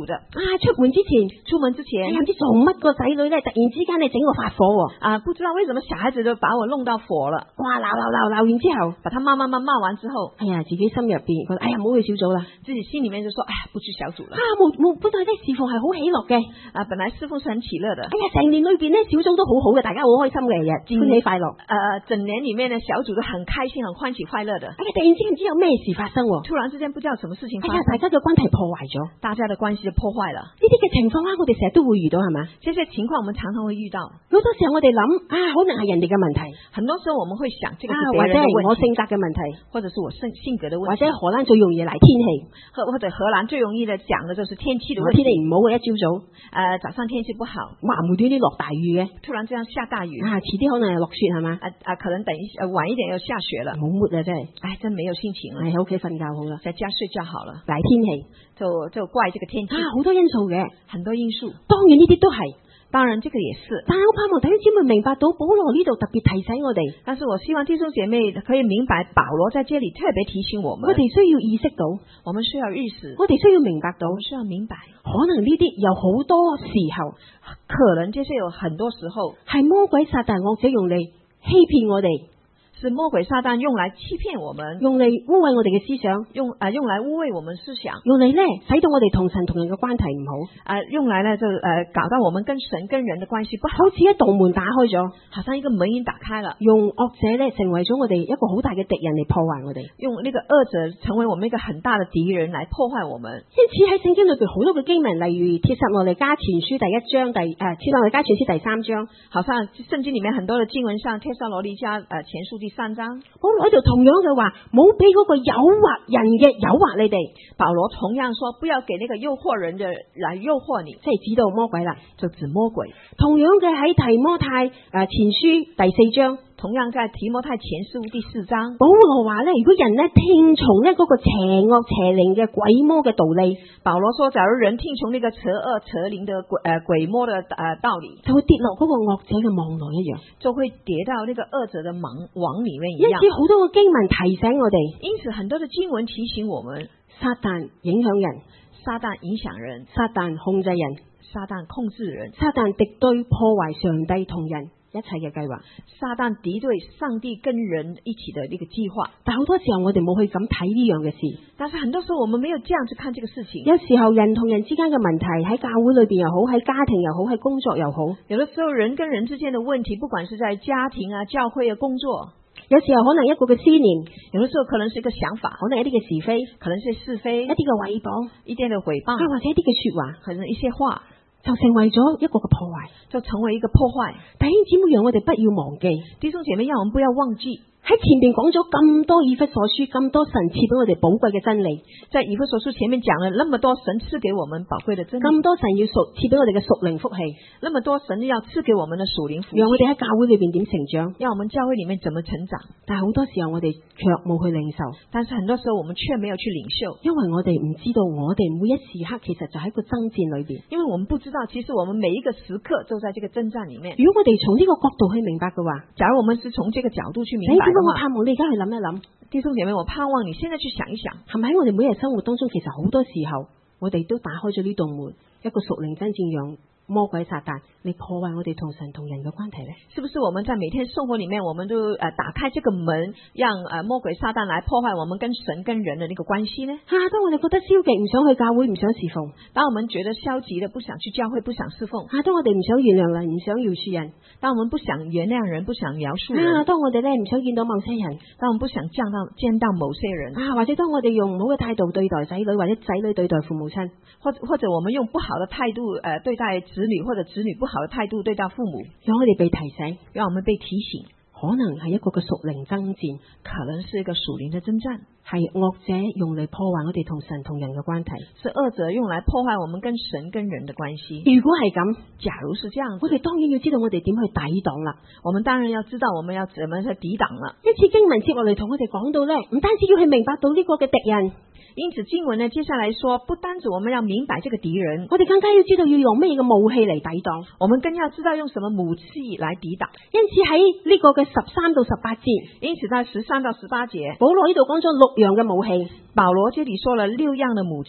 的。 啊，出門之前， 出門之前， 哎呀，唔知做乜個仔女咧，突然之間咧整我發火喎。 啊，不知道為什麼小孩子就把我弄到火了。 哇，鬧鬧鬧鬧完之後， 把他罵罵罵罵完之後， 哎呀，自己心入邊覺得，哎呀，唔好去小組啦。 自己心裡面就說，哎呀，不去小組了。 啊，冇冇，本來咧侍奉係好喜樂嘅。 啊，本來侍奉是很喜樂的。 哎呀，成年裏邊咧小組都好好嘅，大家好開心嘅日，歡喜快樂。 呃，整年裡面呢小組都很開心、很歡喜快樂的。 哎呀，突然之間唔知有咩事發生喎。 突然之間不知道什麼事情發生。 哎呀，大家嘅關係破壞咗， 大家的關係就破壞了。 呢啲嘅情況啊，我哋成日都會遇到係嘛？ 這些情況我們常常會遇到。 好多時候我哋諗啊，可能係人哋嘅問題。 很多時候我們會想，這個是別或者係人的問題， 我性格嘅問題， 或者是我性性格的問題， 或者荷蘭最容易嚟天氣， 或或者荷蘭最容易的講的就是天氣的問題。 天氣唔好嘅一朝早， 呃，早上天氣不好， 哇，無端端落大雨嘅， 突然這樣下大雨， 啊，遲啲可能係落雪係嘛？ 啊啊，可能等一呃晚一點又下雪了， 冇末啊真係， 哎，真沒有心情了， 係喺屋企瞓覺好啦， 在家睡覺好了， 賴天氣， 就就怪這個天氣， 啊，好多因素嘅， 很多因素， 當然呢啲都係。 當然這個也是， 但係我盼望弟兄姊妹明白到保羅呢度特別提醒我哋， 但是我希望弟兄姐妹可以明白保羅在這裏特別提醒我們， 我哋需要意識到， 我們需要意識， 我哋需要明白到， 我們需要明白， 可能呢啲有好多時候， 可能這些有很多時候係魔鬼撒旦惡者用嚟欺騙我哋。 是魔鬼撒旦用來欺騙我們， 用嚟污穢我哋嘅思想， 用啊、呃、用來污穢我們思想， 用嚟咧使到我哋同神同人嘅關係唔好， 啊、呃、用來呢就誒、呃、搞到我們跟神跟人的關係不好， 好似一道門打開咗， 好像一個門已經打開了， 用惡者咧成為咗我哋一個好大嘅敵人嚟破壞我哋， 用呢個惡者成為我們一個很大的敵人來破壞我們。 因此喺聖經裏邊好多嘅經文，例如帖撒羅尼迦前書第一章第誒帖撒羅尼迦前書第三章， 好像聖經裏面很多的經文上，帖撒羅尼迦誒前書第三章。 保羅喺度同樣嘅話，冇俾嗰個誘惑人嘅誘惑你哋。 保羅同樣說，不要給那個誘惑人嘅來誘惑你， 即係指到魔鬼啦， 就指魔鬼。 同樣嘅喺提摩太誒前書第四章。 同樣在提摩太前書第四章， 保羅話咧，如果人咧聽從咧嗰個邪惡邪靈嘅鬼魔嘅道理， 保羅說，假如人聽從那個邪惡邪靈的鬼誒、呃、鬼魔的誒、呃、道理， 就會跌落嗰個惡者嘅網絡一樣， 就會跌到那個惡者的網網裏面一樣。 因此好多個經文提醒我哋， 因此很多的經文提醒我們， 撒旦影響人， 撒旦影響人， 撒旦控制人， 撒旦控制人， 撒旦敵對破壞上帝同人一切嘅計劃， 撒旦敵對上帝跟人一起的呢個計劃。 但好多時候我哋冇去咁睇呢樣嘅事， 但是很多時候我們沒有這樣去看這個事情。 有時候人同人之間嘅問題喺教會裏邊又好，喺家庭又好，喺工作又好， 有的時候人跟人之間的問題，不管是在家庭啊、教會啊、工作， 有時候可能一個嘅思念， 有的時候可能是一個想法， 可能一啲嘅是非， 可能是是非， 一啲嘅毀謗， 一啲嘅誹謗， 或者一啲嘅說話， 可能一些話。 就成為咗一個嘅破壞， 就成為一個破壞。 弟兄姊妹，讓我哋不要忘記， 弟兄姐妹，讓我們不要忘記。 喺前面講咗咁多以弗所書，咁多神賜俾我哋寶貴嘅真理， 在以弗所書前面講了那麼多神賜給我們寶貴的真理， 咁多神要屬賜俾我哋嘅屬靈福氣， 那麼多神要賜給我們的屬靈福氣， 讓我哋喺教會裏邊點成長， 讓我們教會裏面怎麼成長。 但係好多時候我哋卻冇去領受， 但是很多時候我們卻沒有去領受， 因為我哋唔知道我哋每一時刻其實就喺個爭戰裏邊， 因為我們不知道其實我們每一個時刻都在這個征戰裏面。 如果我哋從呢個角度去明白嘅話， 假如我們是從這個角度去明白的話， 我盼望你而家去諗一諗， 弟兄姐妹，我盼望你現在去想一想， 係咪喺我哋每日生活當中，其實好多時候我哋都打開咗呢道門，一個屬靈爭戰，讓魔鬼撒旦你破壞我哋同神同人嘅關係呢？ 是不是我們在每天生活裏面，我們都誒打開這個門，讓誒魔鬼撒旦來破壞我們跟神跟人的那個關係呢？ 啊，當我哋覺得消極，唔想去教會，唔想侍奉； 當我們覺得消極的，不想去教會，不想侍奉； 啊，當我哋唔想原諒人，唔想饒恕人； 當我們不想原諒人，不想饒恕人； 啊，當我哋咧唔想見到某些人， 當我們不想見到見到某些人； 啊，或者當我哋用唔好嘅態度對待仔女，或者仔女對待父母親， 或者或者我們用不好的態度誒、呃、對待子女，或者子女不好的態度對待父母， 讓我哋被提醒， 讓我們被提醒， 可能係一個嘅屬靈爭戰， 可能是一個屬靈的征戰， 係惡者用嚟破壞我哋同神同人嘅關係， 是惡者用來破壞我們跟神跟人的關係。 如果係咁， 假如是這樣， 我哋當然要知道我哋點去抵擋啦。 我們當然要知道我們要怎麼去抵擋啦。 因此經文接落嚟同我哋講到咧，唔單止要去明白到呢個嘅敵人。 因此經文呢，接下來說，不單止我們要明白這個敵人， 我哋更加要知道要用咩嘅武器嚟抵擋。 我們更要知道用什麼武器來抵擋。 因此喺呢個嘅十三到十八節， 因此在十三到十八節， 保羅呢度講咗六樣嘅武器。 保羅這裏說了六樣的武器。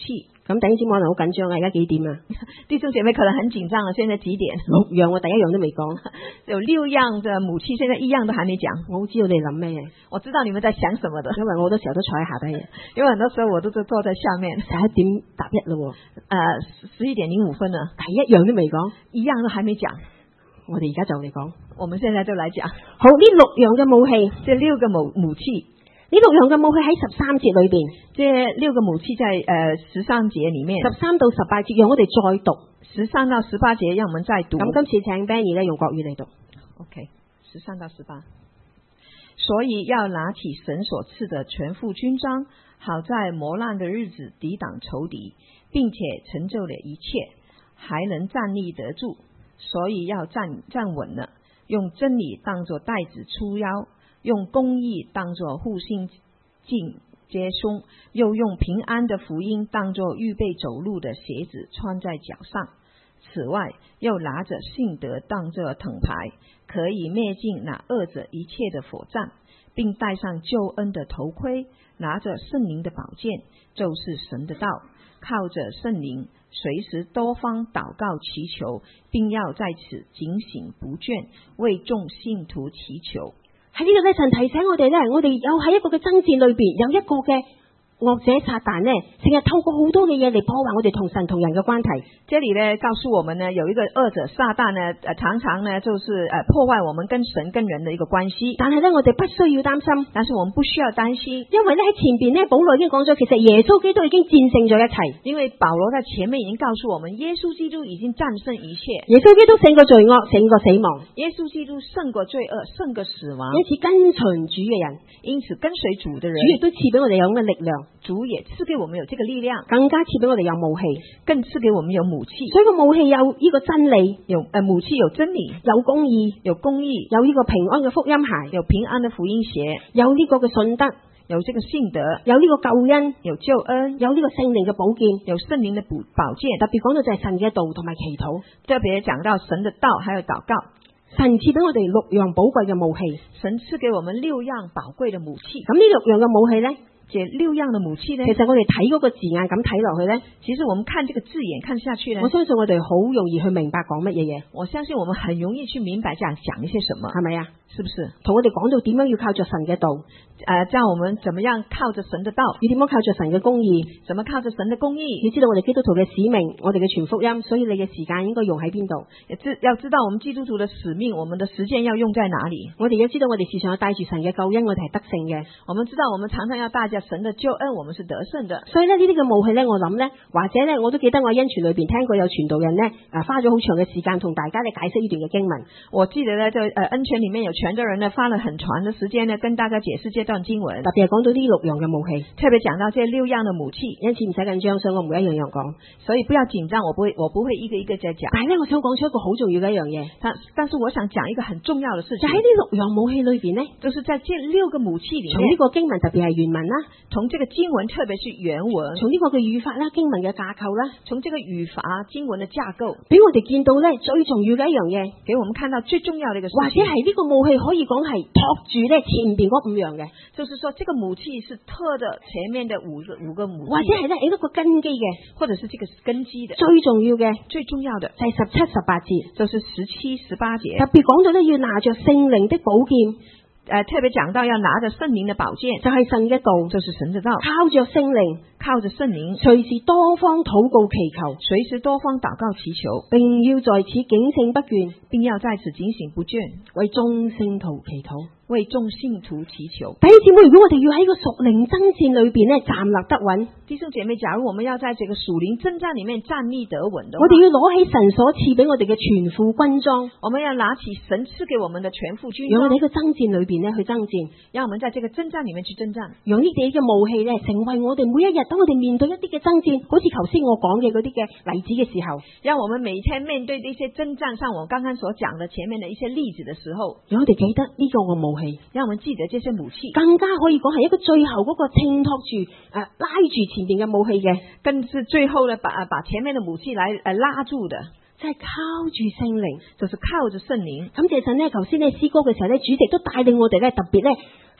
咁弟兄姊妹可能好緊張啊，而家幾點啊？ 弟兄姐妹可能很緊張啊，現在幾點？ 六樣我第一樣都未講， 有六樣嘅武器，現在一樣都還沒講。 我好知道你諗咩嘢， 我知道你們在想什麼的， 因為我好多時候都坐喺下低嘅， 因為很多時候我都坐在下面。 十一點踏一咯， 誒，十一點零五分啦， 第一樣都未講， 一樣都還沒講。 我哋而家就嚟講， 我們現在就來講。 好，呢六樣嘅武器， 這六個武武器。 呢六樣嘅武器喺十三節裏邊， 這六個武器在誒十三節裏面， 十三到十八節，讓我哋再讀十三到十八節，讓我們再讀。 咁今次請 Benny 咧用國語嚟讀。 OK， 十三到十八。所以要拿起神所賜的全副軍裝，好在磨難的日子抵擋仇敵，並且成就了一切，還能站立得住。所以要站站穩了，用真理當作帶子束腰，用公義當作護心鏡接胸，又用平安的福音當作預備走路的鞋子穿在腳上。此外，又拿着信德當作盾牌，可以滅盡那惡者一切的火箭，並戴上救恩的頭盔，拿着聖靈的寶劍，就是神的道，靠着聖靈隨時多方禱告祈求，並要在此警醒不倦，為眾信徒祈求。 喺呢度咧，神提醒我哋咧，我哋有喺一個嘅爭戰裏邊，有一個嘅惡者撒旦呢，成日透過好多嘅嘢嚟破壞我哋同神同人嘅關係。 這裏呢，告訴我們呢，有一個惡者撒旦呢，誒，常常呢，就是誒破壞我們跟神跟人的一個關係。 但係咧，我哋不需要擔心， 但是我們不需要擔心， 因為咧喺前邊呢，保羅已經講咗，其實耶穌基督已經戰勝咗一切。 因為保羅在前面已經告訴我們，耶穌基督已經戰勝一切。 耶穌基督勝過罪惡，勝過死亡。 耶穌基督勝過罪惡，勝過死亡。 因此跟隨主嘅人， 因此跟隨主的人， 主亦都賜俾我哋有咁嘅力量， 主也賜給我們有這個力量， 更加賜俾我哋有武器， 更賜給我們有武器。 所以個武器有呢個真理， 有誒、呃、武器有真理， 有公義， 有公義， 有呢個平安嘅福音鞋， 有平安的福音鞋， 有呢個嘅信德， 有這個信德， 有呢個救恩， 有救恩， 有呢個聖靈嘅寶劍， 有聖靈的寶寶劍。 特別講到就係神嘅道同埋祈禱， 特別講到神的道還有禱告。 神賜俾我哋六樣寶貴嘅武器， 神賜給我們六樣寶貴的武器。 咁呢六樣嘅武器咧？ 這六樣的武器呢？ 其實我哋睇嗰個字眼咁睇落去呢， 其實我們看這個字眼看下去呢， 我相信我哋好容易去明白講乜嘢嘢。我相信我們很容易去明白這樣講一些什麼，係咪啊？是不是？同我哋講到點樣要靠着神嘅道，誒、呃，教我們怎麼樣靠着神的道，要點樣靠着神嘅公義，怎麼靠着神的公義？你知道我哋基督徒嘅使命，我哋嘅傳福音，所以你嘅時間應該用喺邊度？要知道我們基督徒的使命，我們的時間要用在哪裏？我哋要知道我哋時常要帶住神嘅救恩，我哋係得勝嘅。我們知道我們常常要帶着神的救恩，我們是得勝的。所以呢，呢啲嘅武器呢，我諗呢，或者呢，我都記得我恩傳裏邊聽過有傳道人呢，啊，花咗好長嘅時間同大家咧解釋呢段嘅經文。我記得呢，就誒恩傳裏面有傳道人呢，花了很長嘅時間呢，跟大家解釋這段經文。特別係講到呢六樣嘅武器，特別講到這六樣嘅武器，因此唔使緊張，所以我唔會一樣樣講。所以不要緊張，我不會，我不會一個一個再講。但係呢，我想講出一個好重要嘅一樣嘢。但但是我想講一個很重要嘅事情，就喺呢六樣武器裏邊呢，就是在這六個武器裏面，從呢個經文特別係原文啦，從這個經文特別是原文，從呢個嘅語法啦、經文嘅架構啦，從這個語法經文嘅架構，俾我哋見到咧最重要嘅一樣嘢，給我們看到最重要嘅一個事情，或者係呢個武器可以講係托住咧前邊嗰五樣嘅，就是說這個武器是托着前面的五個五個武器，或者係咧一個根基嘅，或者是這個根基的，最重要嘅最重要的就係十七十八節，就是十七十八節，特別講到咧要拿着聖靈的寶劍。誒、呃，特別講到要拿着聖靈的寶劍，就係、是、神嘅道，就是神的道，靠着聖靈，靠着聖靈，隨時多方禱告祈求，隨時多方禱告祈求，並要在此警醒不倦，並要在此警醒不倦，為眾聖徒祈禱。為眾信徒祈求。弟兄姊妹，如果我哋要喺個屬靈爭戰裏邊咧站立得穩，弟兄姐妹，假如我們要在這個屬靈征戰裏面站立得穩的話，我哋要攞起神所賜俾我哋嘅全副軍裝，我們要拿起神賜給我們的全副軍裝，讓我哋喺個爭戰裏邊咧去爭戰，讓我們在這個征戰裏面去征戰，讓呢啲嘅武器咧成為我哋每一日當我哋面對一啲嘅爭戰，好似頭先我講嘅嗰啲嘅例子嘅時候，讓我們每天面對呢些征戰，像我剛剛所講的前面的一些例子的時候，讓我哋記得呢個嘅武器。讓我們記得這些武器，更加可以講係一個最後嗰個襯托住誒、呃、拉住前邊嘅武器嘅，更是最後呢把把前面的武器來誒、呃、拉住的，即係靠住聖靈，就是靠着聖靈。感謝神呢，頭先呢詩歌嘅時候呢，主席都帶領我哋咧特別咧喺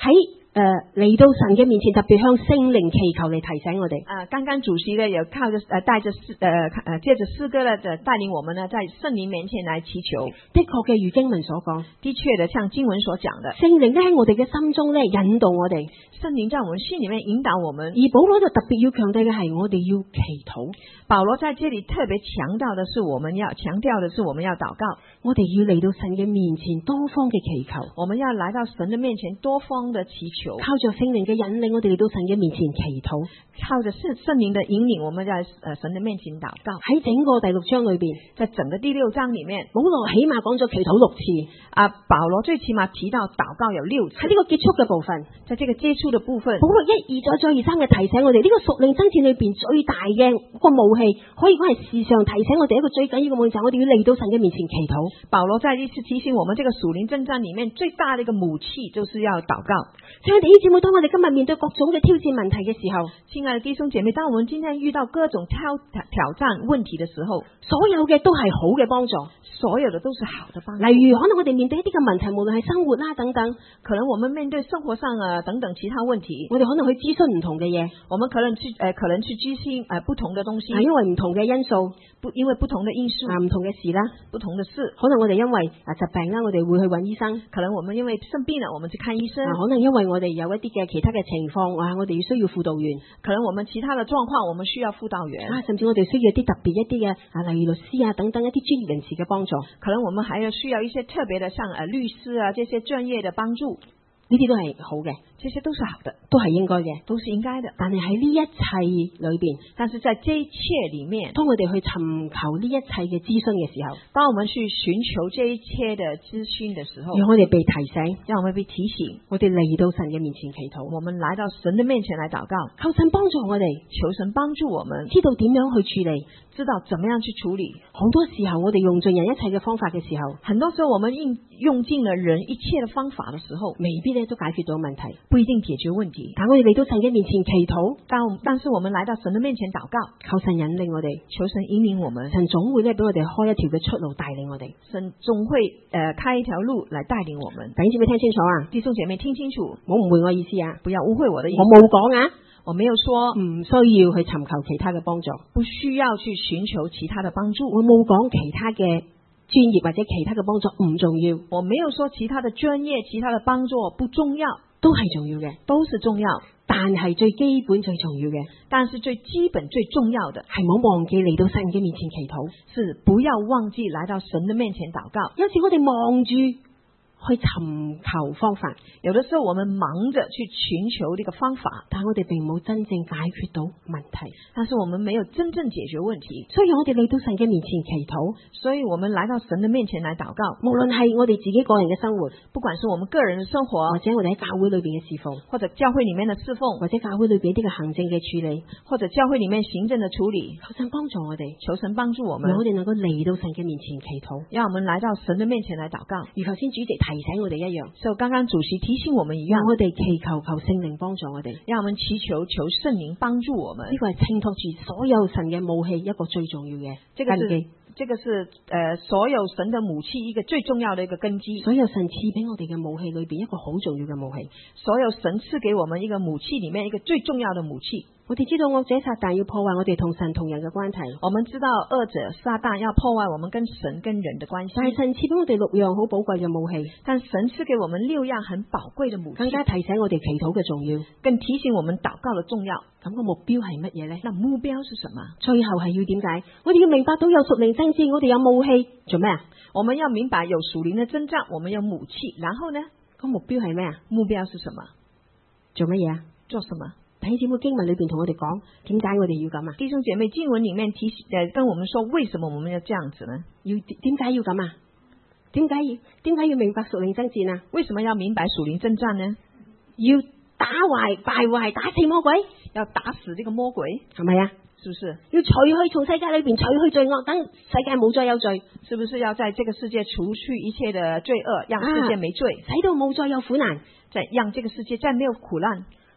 誒嚟到神嘅面前，特別向聖靈祈求嚟提醒我哋。 啊，剛剛主席呢有靠着誒帶着詩誒誒借着詩歌呢，就帶領我們呢在聖靈面前來祈求。 的確嘅，如經文所講， 的確的，像經文所講的， 聖靈咧喺我哋嘅心中咧引導我哋， 聖靈在我們心裡面引導我們。 而保羅就特別要強調嘅係，我哋要祈禱。 保羅在這裡特別強調的是，我們要強調的是我們要禱告， 我哋要嚟到神嘅面前多方嘅祈求， 我們要來到神的面前多方的祈求， 靠着聖靈嘅引領，我哋嚟到神嘅面前祈禱， 靠着聖聖靈的引領，我們在呃神的面前禱告。 喺整個第六章裏邊， 在整個第六章裡面， 保羅起碼講咗祈禱六次。 啊，保羅最起碼提到禱告有六次。 喺呢個結束嘅部分， 在這個接觸的部分， 保羅一而再再而三嘅提醒我哋，呢、這個屬靈爭戰裏邊最大嘅個武器，可以講係時常提醒我哋一個最緊要嘅武器，就係我哋要嚟到神嘅面前祈禱。 保羅在呢次提醒我們，這個屬靈爭戰裡面最大的一個武器就是要禱告。 所以弟兄姊妹，當我哋今日面對各種嘅挑戰問題嘅時候， 親愛的弟兄姐妹，當我們今天遇到各種挑挑戰問題的時候， 所有嘅都係好嘅幫助， 所有的都是好的幫助。 例如可能我哋面對一啲嘅問題，無論係生活啦等等， 可能我們面對生活上啊等等其他問題， 我哋可能去諮詢唔同嘅嘢， 我們可能去誒、呃、可能去諮詢誒不同的東西， 係因為唔同嘅因素， 不因為不同的因素啊唔同嘅事啦， 不同的事， 可能我哋因為啊疾病啦，我哋會去揾醫生， 可能我們因為生病了，我們去看醫生， 啊、可能因為我哋有一啲嘅其他嘅情況，啊我哋要需要輔導員， 可能我們其他的狀況，我們需要輔導員， 啊甚至我哋需要啲特別一啲嘅啊例如律師啊等等一啲專業人士嘅幫助， 可能我們還要需要一些特別的，像誒律師啊這些專業的幫助。 呢啲都係好嘅， 這些都是好的， 都係應該嘅， 都是應該的。 但係喺呢一切裏邊， 但是在這一切裏面， 當我哋去尋求呢一切嘅諮詢嘅時候， 當我們去尋求這一切的諮詢的時候， 讓我哋被提醒， 讓我們被提醒， 我哋嚟到神嘅面前祈禱， 我們來到神的面前來禱告， 求神幫助我哋， 求神幫助我們， 知道點樣去處理， 知道怎麼樣去處理。 好多時候我哋用盡人一切嘅方法嘅時候， 很多時候我們用用盡了人一切的方法的時候， 未必咧都解決到問題， 不一定解決問題。 但我哋嚟到神嘅面前祈禱， 但但是我們來到神的面前禱告， 求神引領我哋， 求神引領我們， 神總會咧俾我哋開一條嘅出路帶領我哋， 神總會誒、呃、開一條路來帶領我們。 弟兄姊妹聽清楚啊， 弟兄姐妹聽清楚， 唔好誤會我意思啊， 不要誤會我的意思， 我冇講啊。 我沒有說唔需要去尋求其他嘅幫助， 不需要去尋求其他的幫助。 我冇講其他嘅專業或者其他嘅幫助唔重要， 我沒有說其他的專業、其他的幫助不重要， 都係重要嘅， 都是重要。 但係最基本最重要嘅， 但是最基本最重要的係唔好忘記嚟到神嘅面前祈禱， 是不要忘記來到神的面前禱告。 有時我哋望住去尋求方法， 有的時候我們忙着去尋求這個方法， 但我哋並冇真正解決到問題， 但是我們沒有真正解決問題。 所以我哋嚟到神嘅面前祈禱， 所以我們來到神的面前來禱告。 無論係我哋自己個人嘅生活， 不管是我們個人的生活， 或者我哋喺教會裏邊嘅侍奉， 或者教會裏面的侍奉， 或者教會裏邊啲嘅行政嘅處理， 或者教會裏面行政的處理， 求神幫助我哋， 求神幫助我們， 讓我哋能夠嚟到神嘅面前祈禱， 讓我們來到神的面前來禱告。 如頭先主席提醒我哋一樣， 所以剛剛主席提醒我們一樣， 讓我哋祈求求聖靈幫助我哋， 讓我們祈求求聖靈幫助我們。 呢個係襯托住所有神嘅武器一個最重要嘅根基。 這個是誒、呃、所有神的武器一個最重要的一個根基。 所有神賜俾我哋嘅武器裏邊一個好重要嘅武器， 所有神賜給我們一個武器裏面一個最重要的武器。 我哋知道惡者撒旦要破壞我哋同神同人嘅關係， 我們知道惡者撒旦要破壞我們跟神跟人的關係。 但係神賜俾我哋六樣好寶貴嘅武器， 但神賜給我們六樣很寶貴的武器， 更加提醒我哋祈禱嘅重要， 更提醒我們禱告的重要。 咁個目標係乜嘢呢？ 那目標是什麼？ 最後係要點解？我哋要明白到有屬靈爭戰，我哋有武器做咩啊？ 我們要明白有屬靈的征戰，我們有武器。然後呢？ 個目標係咩啊？ 目標是什麼？ 做乜嘢啊？ 做什麼？ 弟兄姊妹經文裏邊同我哋講，點解我哋要咁啊？ 弟兄姐妹經文裏面提誒，跟我們說，為什麼我們要這樣子呢？ 要點解要咁啊？點解要點解要明白屬靈爭戰啊？ 為什麼要明白屬靈征戰呢？ 要打壞敗壞，打死魔鬼， 要打死這個魔鬼， 係咪啊？ 是不是？ 要除去從世界裏邊除去罪惡，等世界冇再有罪， 是不是要在這個世界除去一切的罪惡，讓世界沒罪， 使到冇再有苦難， 再讓這個世界再沒有苦難。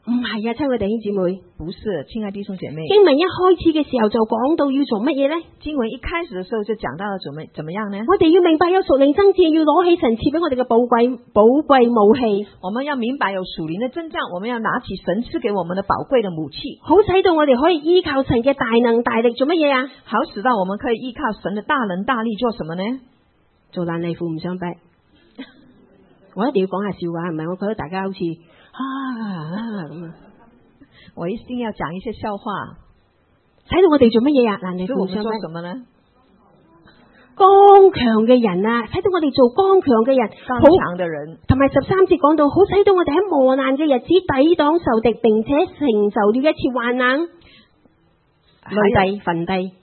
唔係啊，親愛弟兄姊妹， 不是，親愛弟兄姐妹。 經文一開始嘅時候就講到要做乜嘢呢？ 經文一開始嘅時候就講到了怎麼怎麼樣呢？ 我哋要明白有屬靈爭戰，要攞起神賜俾我哋嘅寶貴寶貴武器。 我們要明白有屬靈嘅爭戰，我們要拿起神賜給我們的寶貴的武器， 好使到我哋可以依靠神嘅大能大力做乜嘢啊？ 好使到我們可以依靠神的大能大力做什麼呢？ 做爛泥扶唔上壁。我一定要講下笑話，唔係我覺得大家好似啊咁啊。 我一定要講一些笑話， 使到我哋做乜嘢啊？爛泥扶唔上壁。 做什麼呢？ 剛強嘅人啊，使到我哋做剛強嘅人， 剛強嘅人。 同埋十三節講到，好使到我哋喺磨難嘅日子抵擋仇敵，並且成就了一切患難，累地墳地，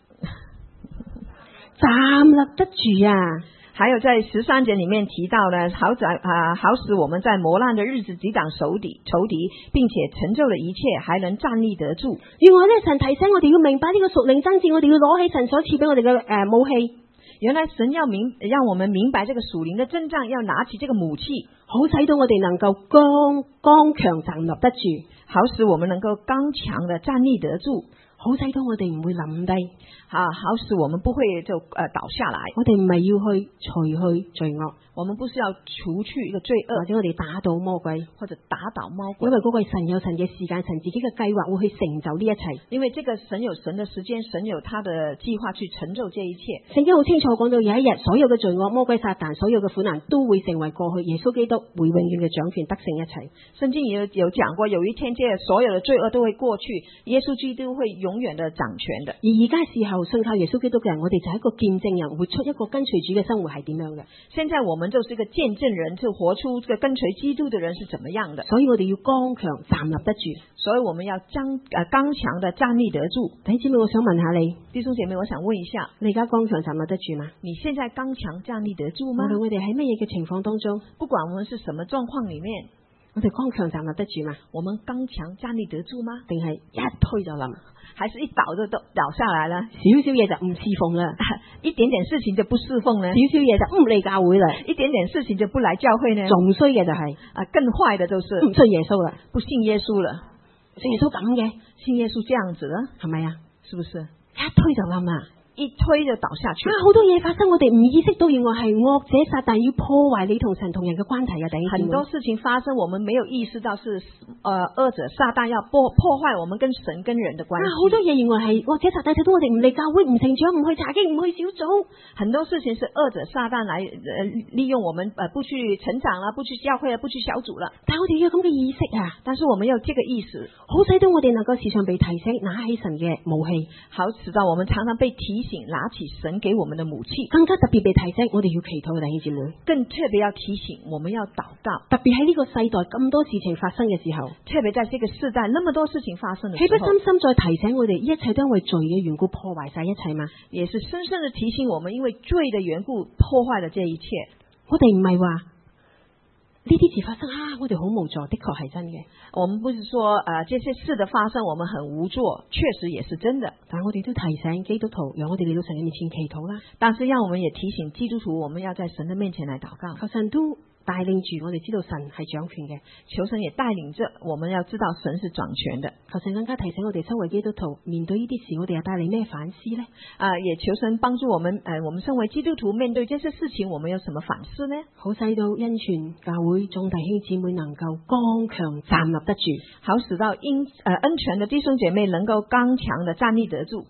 站立得住啊！ 還有在十三節裏面提到呢，好在啊，好使我們在磨難的日子抵擋仇敵，仇敵，並且成就了一切，還能站立得住。 原來咧，神提醒我哋要明白呢個屬靈爭戰，我哋要攞起神所賜俾我哋嘅誒武器。 原來神要明，讓我們明白這個屬靈的爭戰，要拿起這個武器， 好使到我哋能夠剛剛強站立得住， 好使我們能夠剛強的站立得住， 好使到我哋唔會冧低。 啊，好使我們不會就誒、呃、倒下來。 我哋唔係要去除去罪惡， 我們不是要除去一個罪惡， 或者我哋打倒魔鬼， 或者打倒魔鬼。 因為嗰個神有神嘅時間，神自己嘅計劃會去成就呢一切。 因為這個神有神的時間，神有他的計劃去成就這一切。 聖經好清楚講到，有一日所有嘅罪惡、魔鬼撒旦、所有嘅苦難都會成為過去，耶穌基督會永遠嘅掌權，得勝一切。 聖經有有講過，有一天這所有的罪惡都會過去，耶穌基督會永遠的掌權的。 而而家時候信靠耶穌基督嘅人，我哋就係一個見證人，活出一個跟隨主嘅生活係點樣嘅。 現在我們就是一個見證人，就活出這個跟隨基督的人是怎麼樣的。 所以我哋要剛強站立得住， 所以我們要將呃剛強的站立得住。 弟兄姊妹，我想問下你， 弟兄姐妹，我想問一下， 你而家剛強站立得住嗎？ 你現在剛強站立得住嗎？ 無論我哋喺乜嘢嘅情況當中， 不管我們是什麼狀況裏面， 我哋剛強站立得住嗎？ 我們剛強站立得住嗎？ 定係一推就冧？ 還是一倒就倒倒下來了？ 少少嘢就唔侍奉啦， 一點點事情就不侍奉了， 少少嘢就唔嚟教會啦， 一點點事情就不來教會呢？ 仲衰嘅就係、是、 啊，更壞的就是唔信耶穌啦， 不信耶穌了。 信耶穌咁嘅， 信耶穌這樣子啦， 係咪啊？ 是不是？ 一推就冧啊！ 一推就倒下去。 啊，好多嘢發生，我哋唔意識到，原來係惡者撒旦要破壞你同神同人嘅關係嘅。弟兄姊妹， 很多事情發生，我們沒有意識到是，呃，惡者撒旦要破破壞我們跟神跟人的關係。 啊，好多嘢原來係惡者撒旦睇到我哋唔嚟教會、唔成長、唔去查經、唔去小組， 很多事情是惡者撒旦來，呃，利用我們，呃，不去成長了，不去教會了，不去小組了。 但係我哋有咁嘅意識啊， 但是我們有這個意識， 好使到我哋能夠時常被提醒，拿起神嘅武器， 好使到我們常常被提醒，拿起神給我們的武器， 更加特別被提醒，我哋要祈禱嘅弟兄姊妹， 更特別要提醒我們要禱告， 特別喺呢個世代咁多事情發生嘅時候， 特別在這個世代那麼多事情發生嘅時候， 豈不深深再提醒我哋，一切都因為罪嘅緣故破壞晒一切嗎？ 也是深深的提醒我們，因為罪的緣故破壞了這一切。 我哋唔係話呢啲事發生啊，我哋好無助，的確係真嘅。 我們不是說，呃，這些事的發生，我們很無助，確實也是真的。 但我哋都提醒基督徒，讓我哋嚟到神嘅面前祈禱啦。 但是讓我們也提醒基督徒，我們要在神的面前來禱告， 求神都帶領住我哋知道神係掌權嘅， 求神也帶領着我們要知道神是掌權的。 求神更加提醒我哋身為基督徒，面對呢啲事，我哋又帶嚟咩反思呢？ 啊、呃，也求神幫助我們，誒、呃，我們身為基督徒面對這些事情，我們有什麼反思呢？好使到恩泉教會眾弟兄姊妹能夠剛強站立得住， 好使到恩誒、呃、恩泉的弟兄姐妹能夠剛強的站立得住。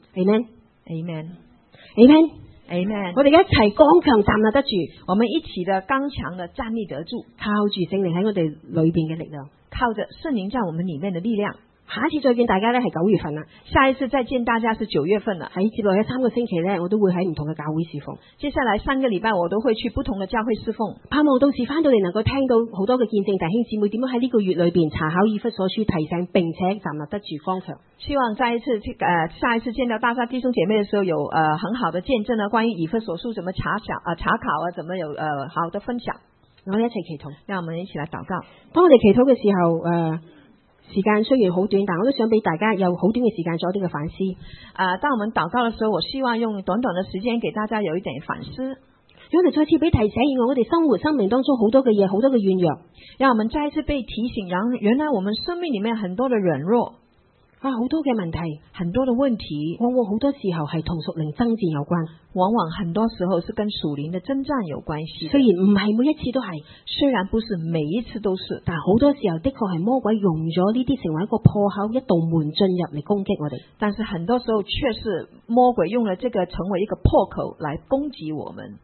Amen。Amen。Amen。 Amen， 我哋一齊剛強站立得住， 我們一起的剛強的站立得住， 靠住聖靈喺我哋裏邊嘅力量， 靠着聖靈在我們裏面的力量。 下一次再見大家咧係九月份啦， 下一次再見大家是九月份啦。 喺接落嚟三個星期咧，我都會喺唔同嘅教會侍奉。 接下來三個禮拜我都會去不同的教會侍奉， 盼望到時翻到嚟能夠聽到好多嘅見證，弟兄姊妹點樣喺呢個月裏邊查考以弗所書，提醒並且站立得住剛強。 希望再一次呃下一次見到大家弟兄姐妹的時候，有呃很好的見證啊，關於以弗所書怎麼查考啊查考啊，怎麼有呃好的分享。 我哋一齊祈禱， 讓我們一起來禱告。 當我哋祈禱嘅時候，誒、呃。時間雖然好短，但我都想俾大家有好短嘅時間做一啲嘅反思。 啊、呃，當我們禱告嘅時候，我希望用短短嘅時間給大家有一點反思。 讓我哋再次俾提醒，原來我哋生活生命當中好多嘅嘢，好多嘅軟弱， 讓我們再一次被提醒，然後原來我們生命裏面很多的軟弱啊，好多嘅問題， 很多的問題， 往往好多時候係同屬靈爭戰有關， 往往很多時候是跟屬靈的征戰有關係。 雖然唔係每一次都係， 雖然不是每一次都是， 但好多時候的確係魔鬼用咗呢啲成為一個破口，一道門進入嚟攻擊我哋。 但是很多時候卻是魔鬼用了這個成為一個破口來攻擊我們。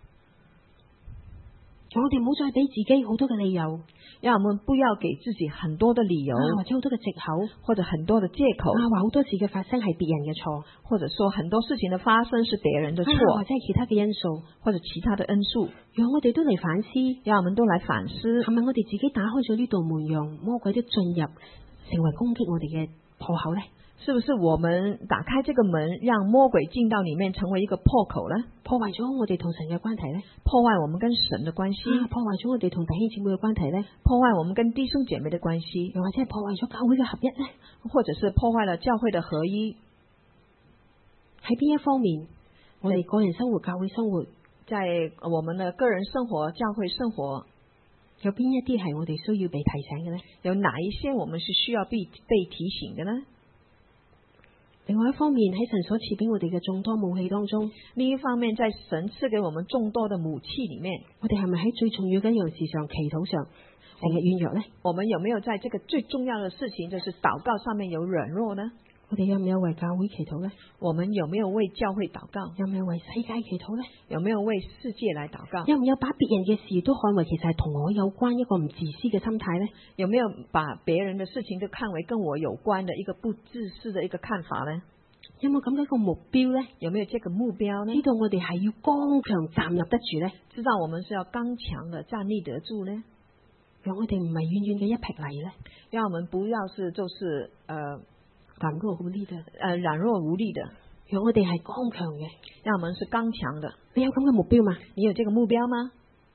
我哋唔好再俾自己好多嘅理由， 讓我們不要給自己很多的理由， 啊、或者好多嘅藉口， 或者很多的借口， 啊，話好多事嘅發生係別人嘅錯， 或者說很多事情的發生是別人的錯， 啊、或者係其他嘅因素， 或者其他的因素， 讓我哋都嚟反思， 讓我們都來反思， 係咪我哋自己打開咗呢道門，讓魔鬼都進入，成為攻擊我哋嘅破口呢？ 是不是我們打開這個門，讓魔鬼進到裏面，成為一個破口呢？ 破壞咗我哋同神嘅關係呢？ 破壞我們跟神的關係， 啊、破壞咗我哋同弟兄姊妹嘅關係呢？ 破壞我們跟弟兄姐妹的關係， 又或者係破壞咗教會嘅合一呢？ 或者是破壞了教會的合一？ 喺邊一方面，我哋個人生活、教會生活， 在我們的個人生活、教會生活， 有邊一啲係我哋需要被提醒嘅呢？ 有哪一些我們是需要被被提醒的呢？ 另外一方面，喺神所賜俾我哋嘅眾多武器當中， 另一方面，在神賜給我們眾多的武器裏面， 我哋係咪喺最重要嘅一樣事上，祈禱上成日軟弱呢？ 我們有沒有在這個最重要的事情，就是禱告上面有軟弱呢？ 我哋有唔有為教會祈禱呢？ 我們有沒有為教會禱告？ 有唔有為世界祈禱呢？ 有沒有為世界來禱告？ 有唔有把別人嘅事都看為其實係同我有關，一個唔自私嘅心態呢？ 有沒有把別人的事情都看為跟我有關的一個不自私的一個看法呢？ 有冇咁嘅一個目標呢？ 有沒有這個目標呢？ 知道我哋係要剛強站立得住呢？ 知道我們是要剛強的站立得住呢？ 讓我哋唔係遠遠嘅一劈泥呢？ 讓我們不要是就是呃軟弱無力的， 呃軟弱無力的。 讓我哋係剛強嘅， 讓我們是剛強的。 你有咁嘅目標嗎？ 你有這個目標嗎？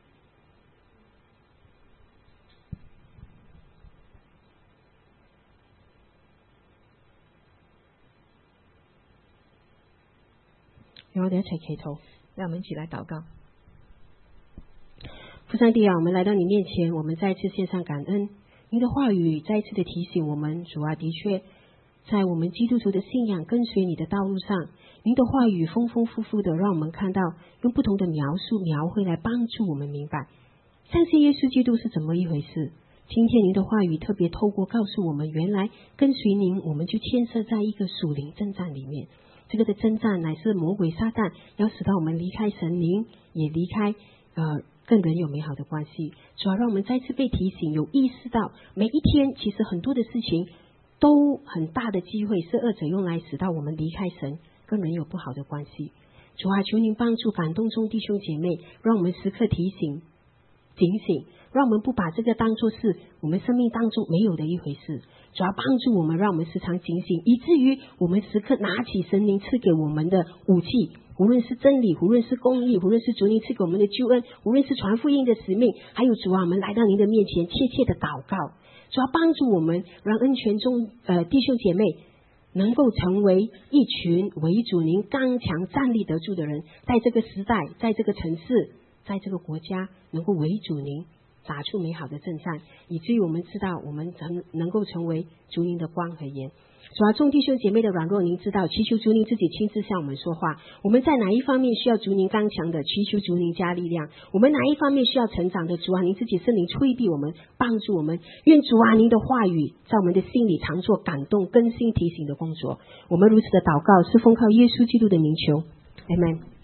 讓我哋一齊祈禱， 讓我們一起來禱告。 父上帝啊，我們來到你面前，我們再一次獻上感恩。您的話語再一次的提醒我們，主啊，的確在我們基督徒的信仰跟隨你的道路上，您的話語豐豐富富的讓我們看到，用不同的描述描繪來幫助我們明白，相信耶穌基督是怎麼一回事。今天您的話語特別透過告訴我們，原來跟隨您，我們就牽涉在一個屬靈征戰裏面。這個的征戰乃是魔鬼撒旦要使到我們離開神靈，也離開呃跟人有美好的關係。主要讓我們再次被提醒，有意識到每一天其實很多的事情都很大的機會是惡者用來使到我們離開神，跟人有不好的關係。主啊，求您幫助感動中弟兄姐妹，讓我們時刻提醒警醒，讓我們不把這個當作是我們生命當中沒有的一回事。主要幫助我們，讓我們時常警醒，以至於我們時刻拿起神靈賜給我們的武器，無論是真理，無論是公義，無論是主您賜給我們的救恩，無論是傳福音的使命，還有主啊，我們來到您的面前，切切的禱告。主要幫助我們，讓恩泉中呃弟兄姐妹能夠成為一群為主您剛強站立得住的人，在這個時代，在這個城市，在這個國家，能夠為主您打出美好的征戰，以至於我們知道我們能能夠成為主您的光和鹽。主啊，眾弟兄姐妹的軟弱您知道，祈求主您自己親自向我們說話。我們在哪一方面需要主您剛強的，祈求主您加力量。我們哪一方面需要成長的，主啊，您自己聖靈催逼我們，幫助我們。願主啊，您的話語在我們的心裡常做感動更新提醒的工作。我們如此的禱告是奉靠耶穌基督的名求，阿們。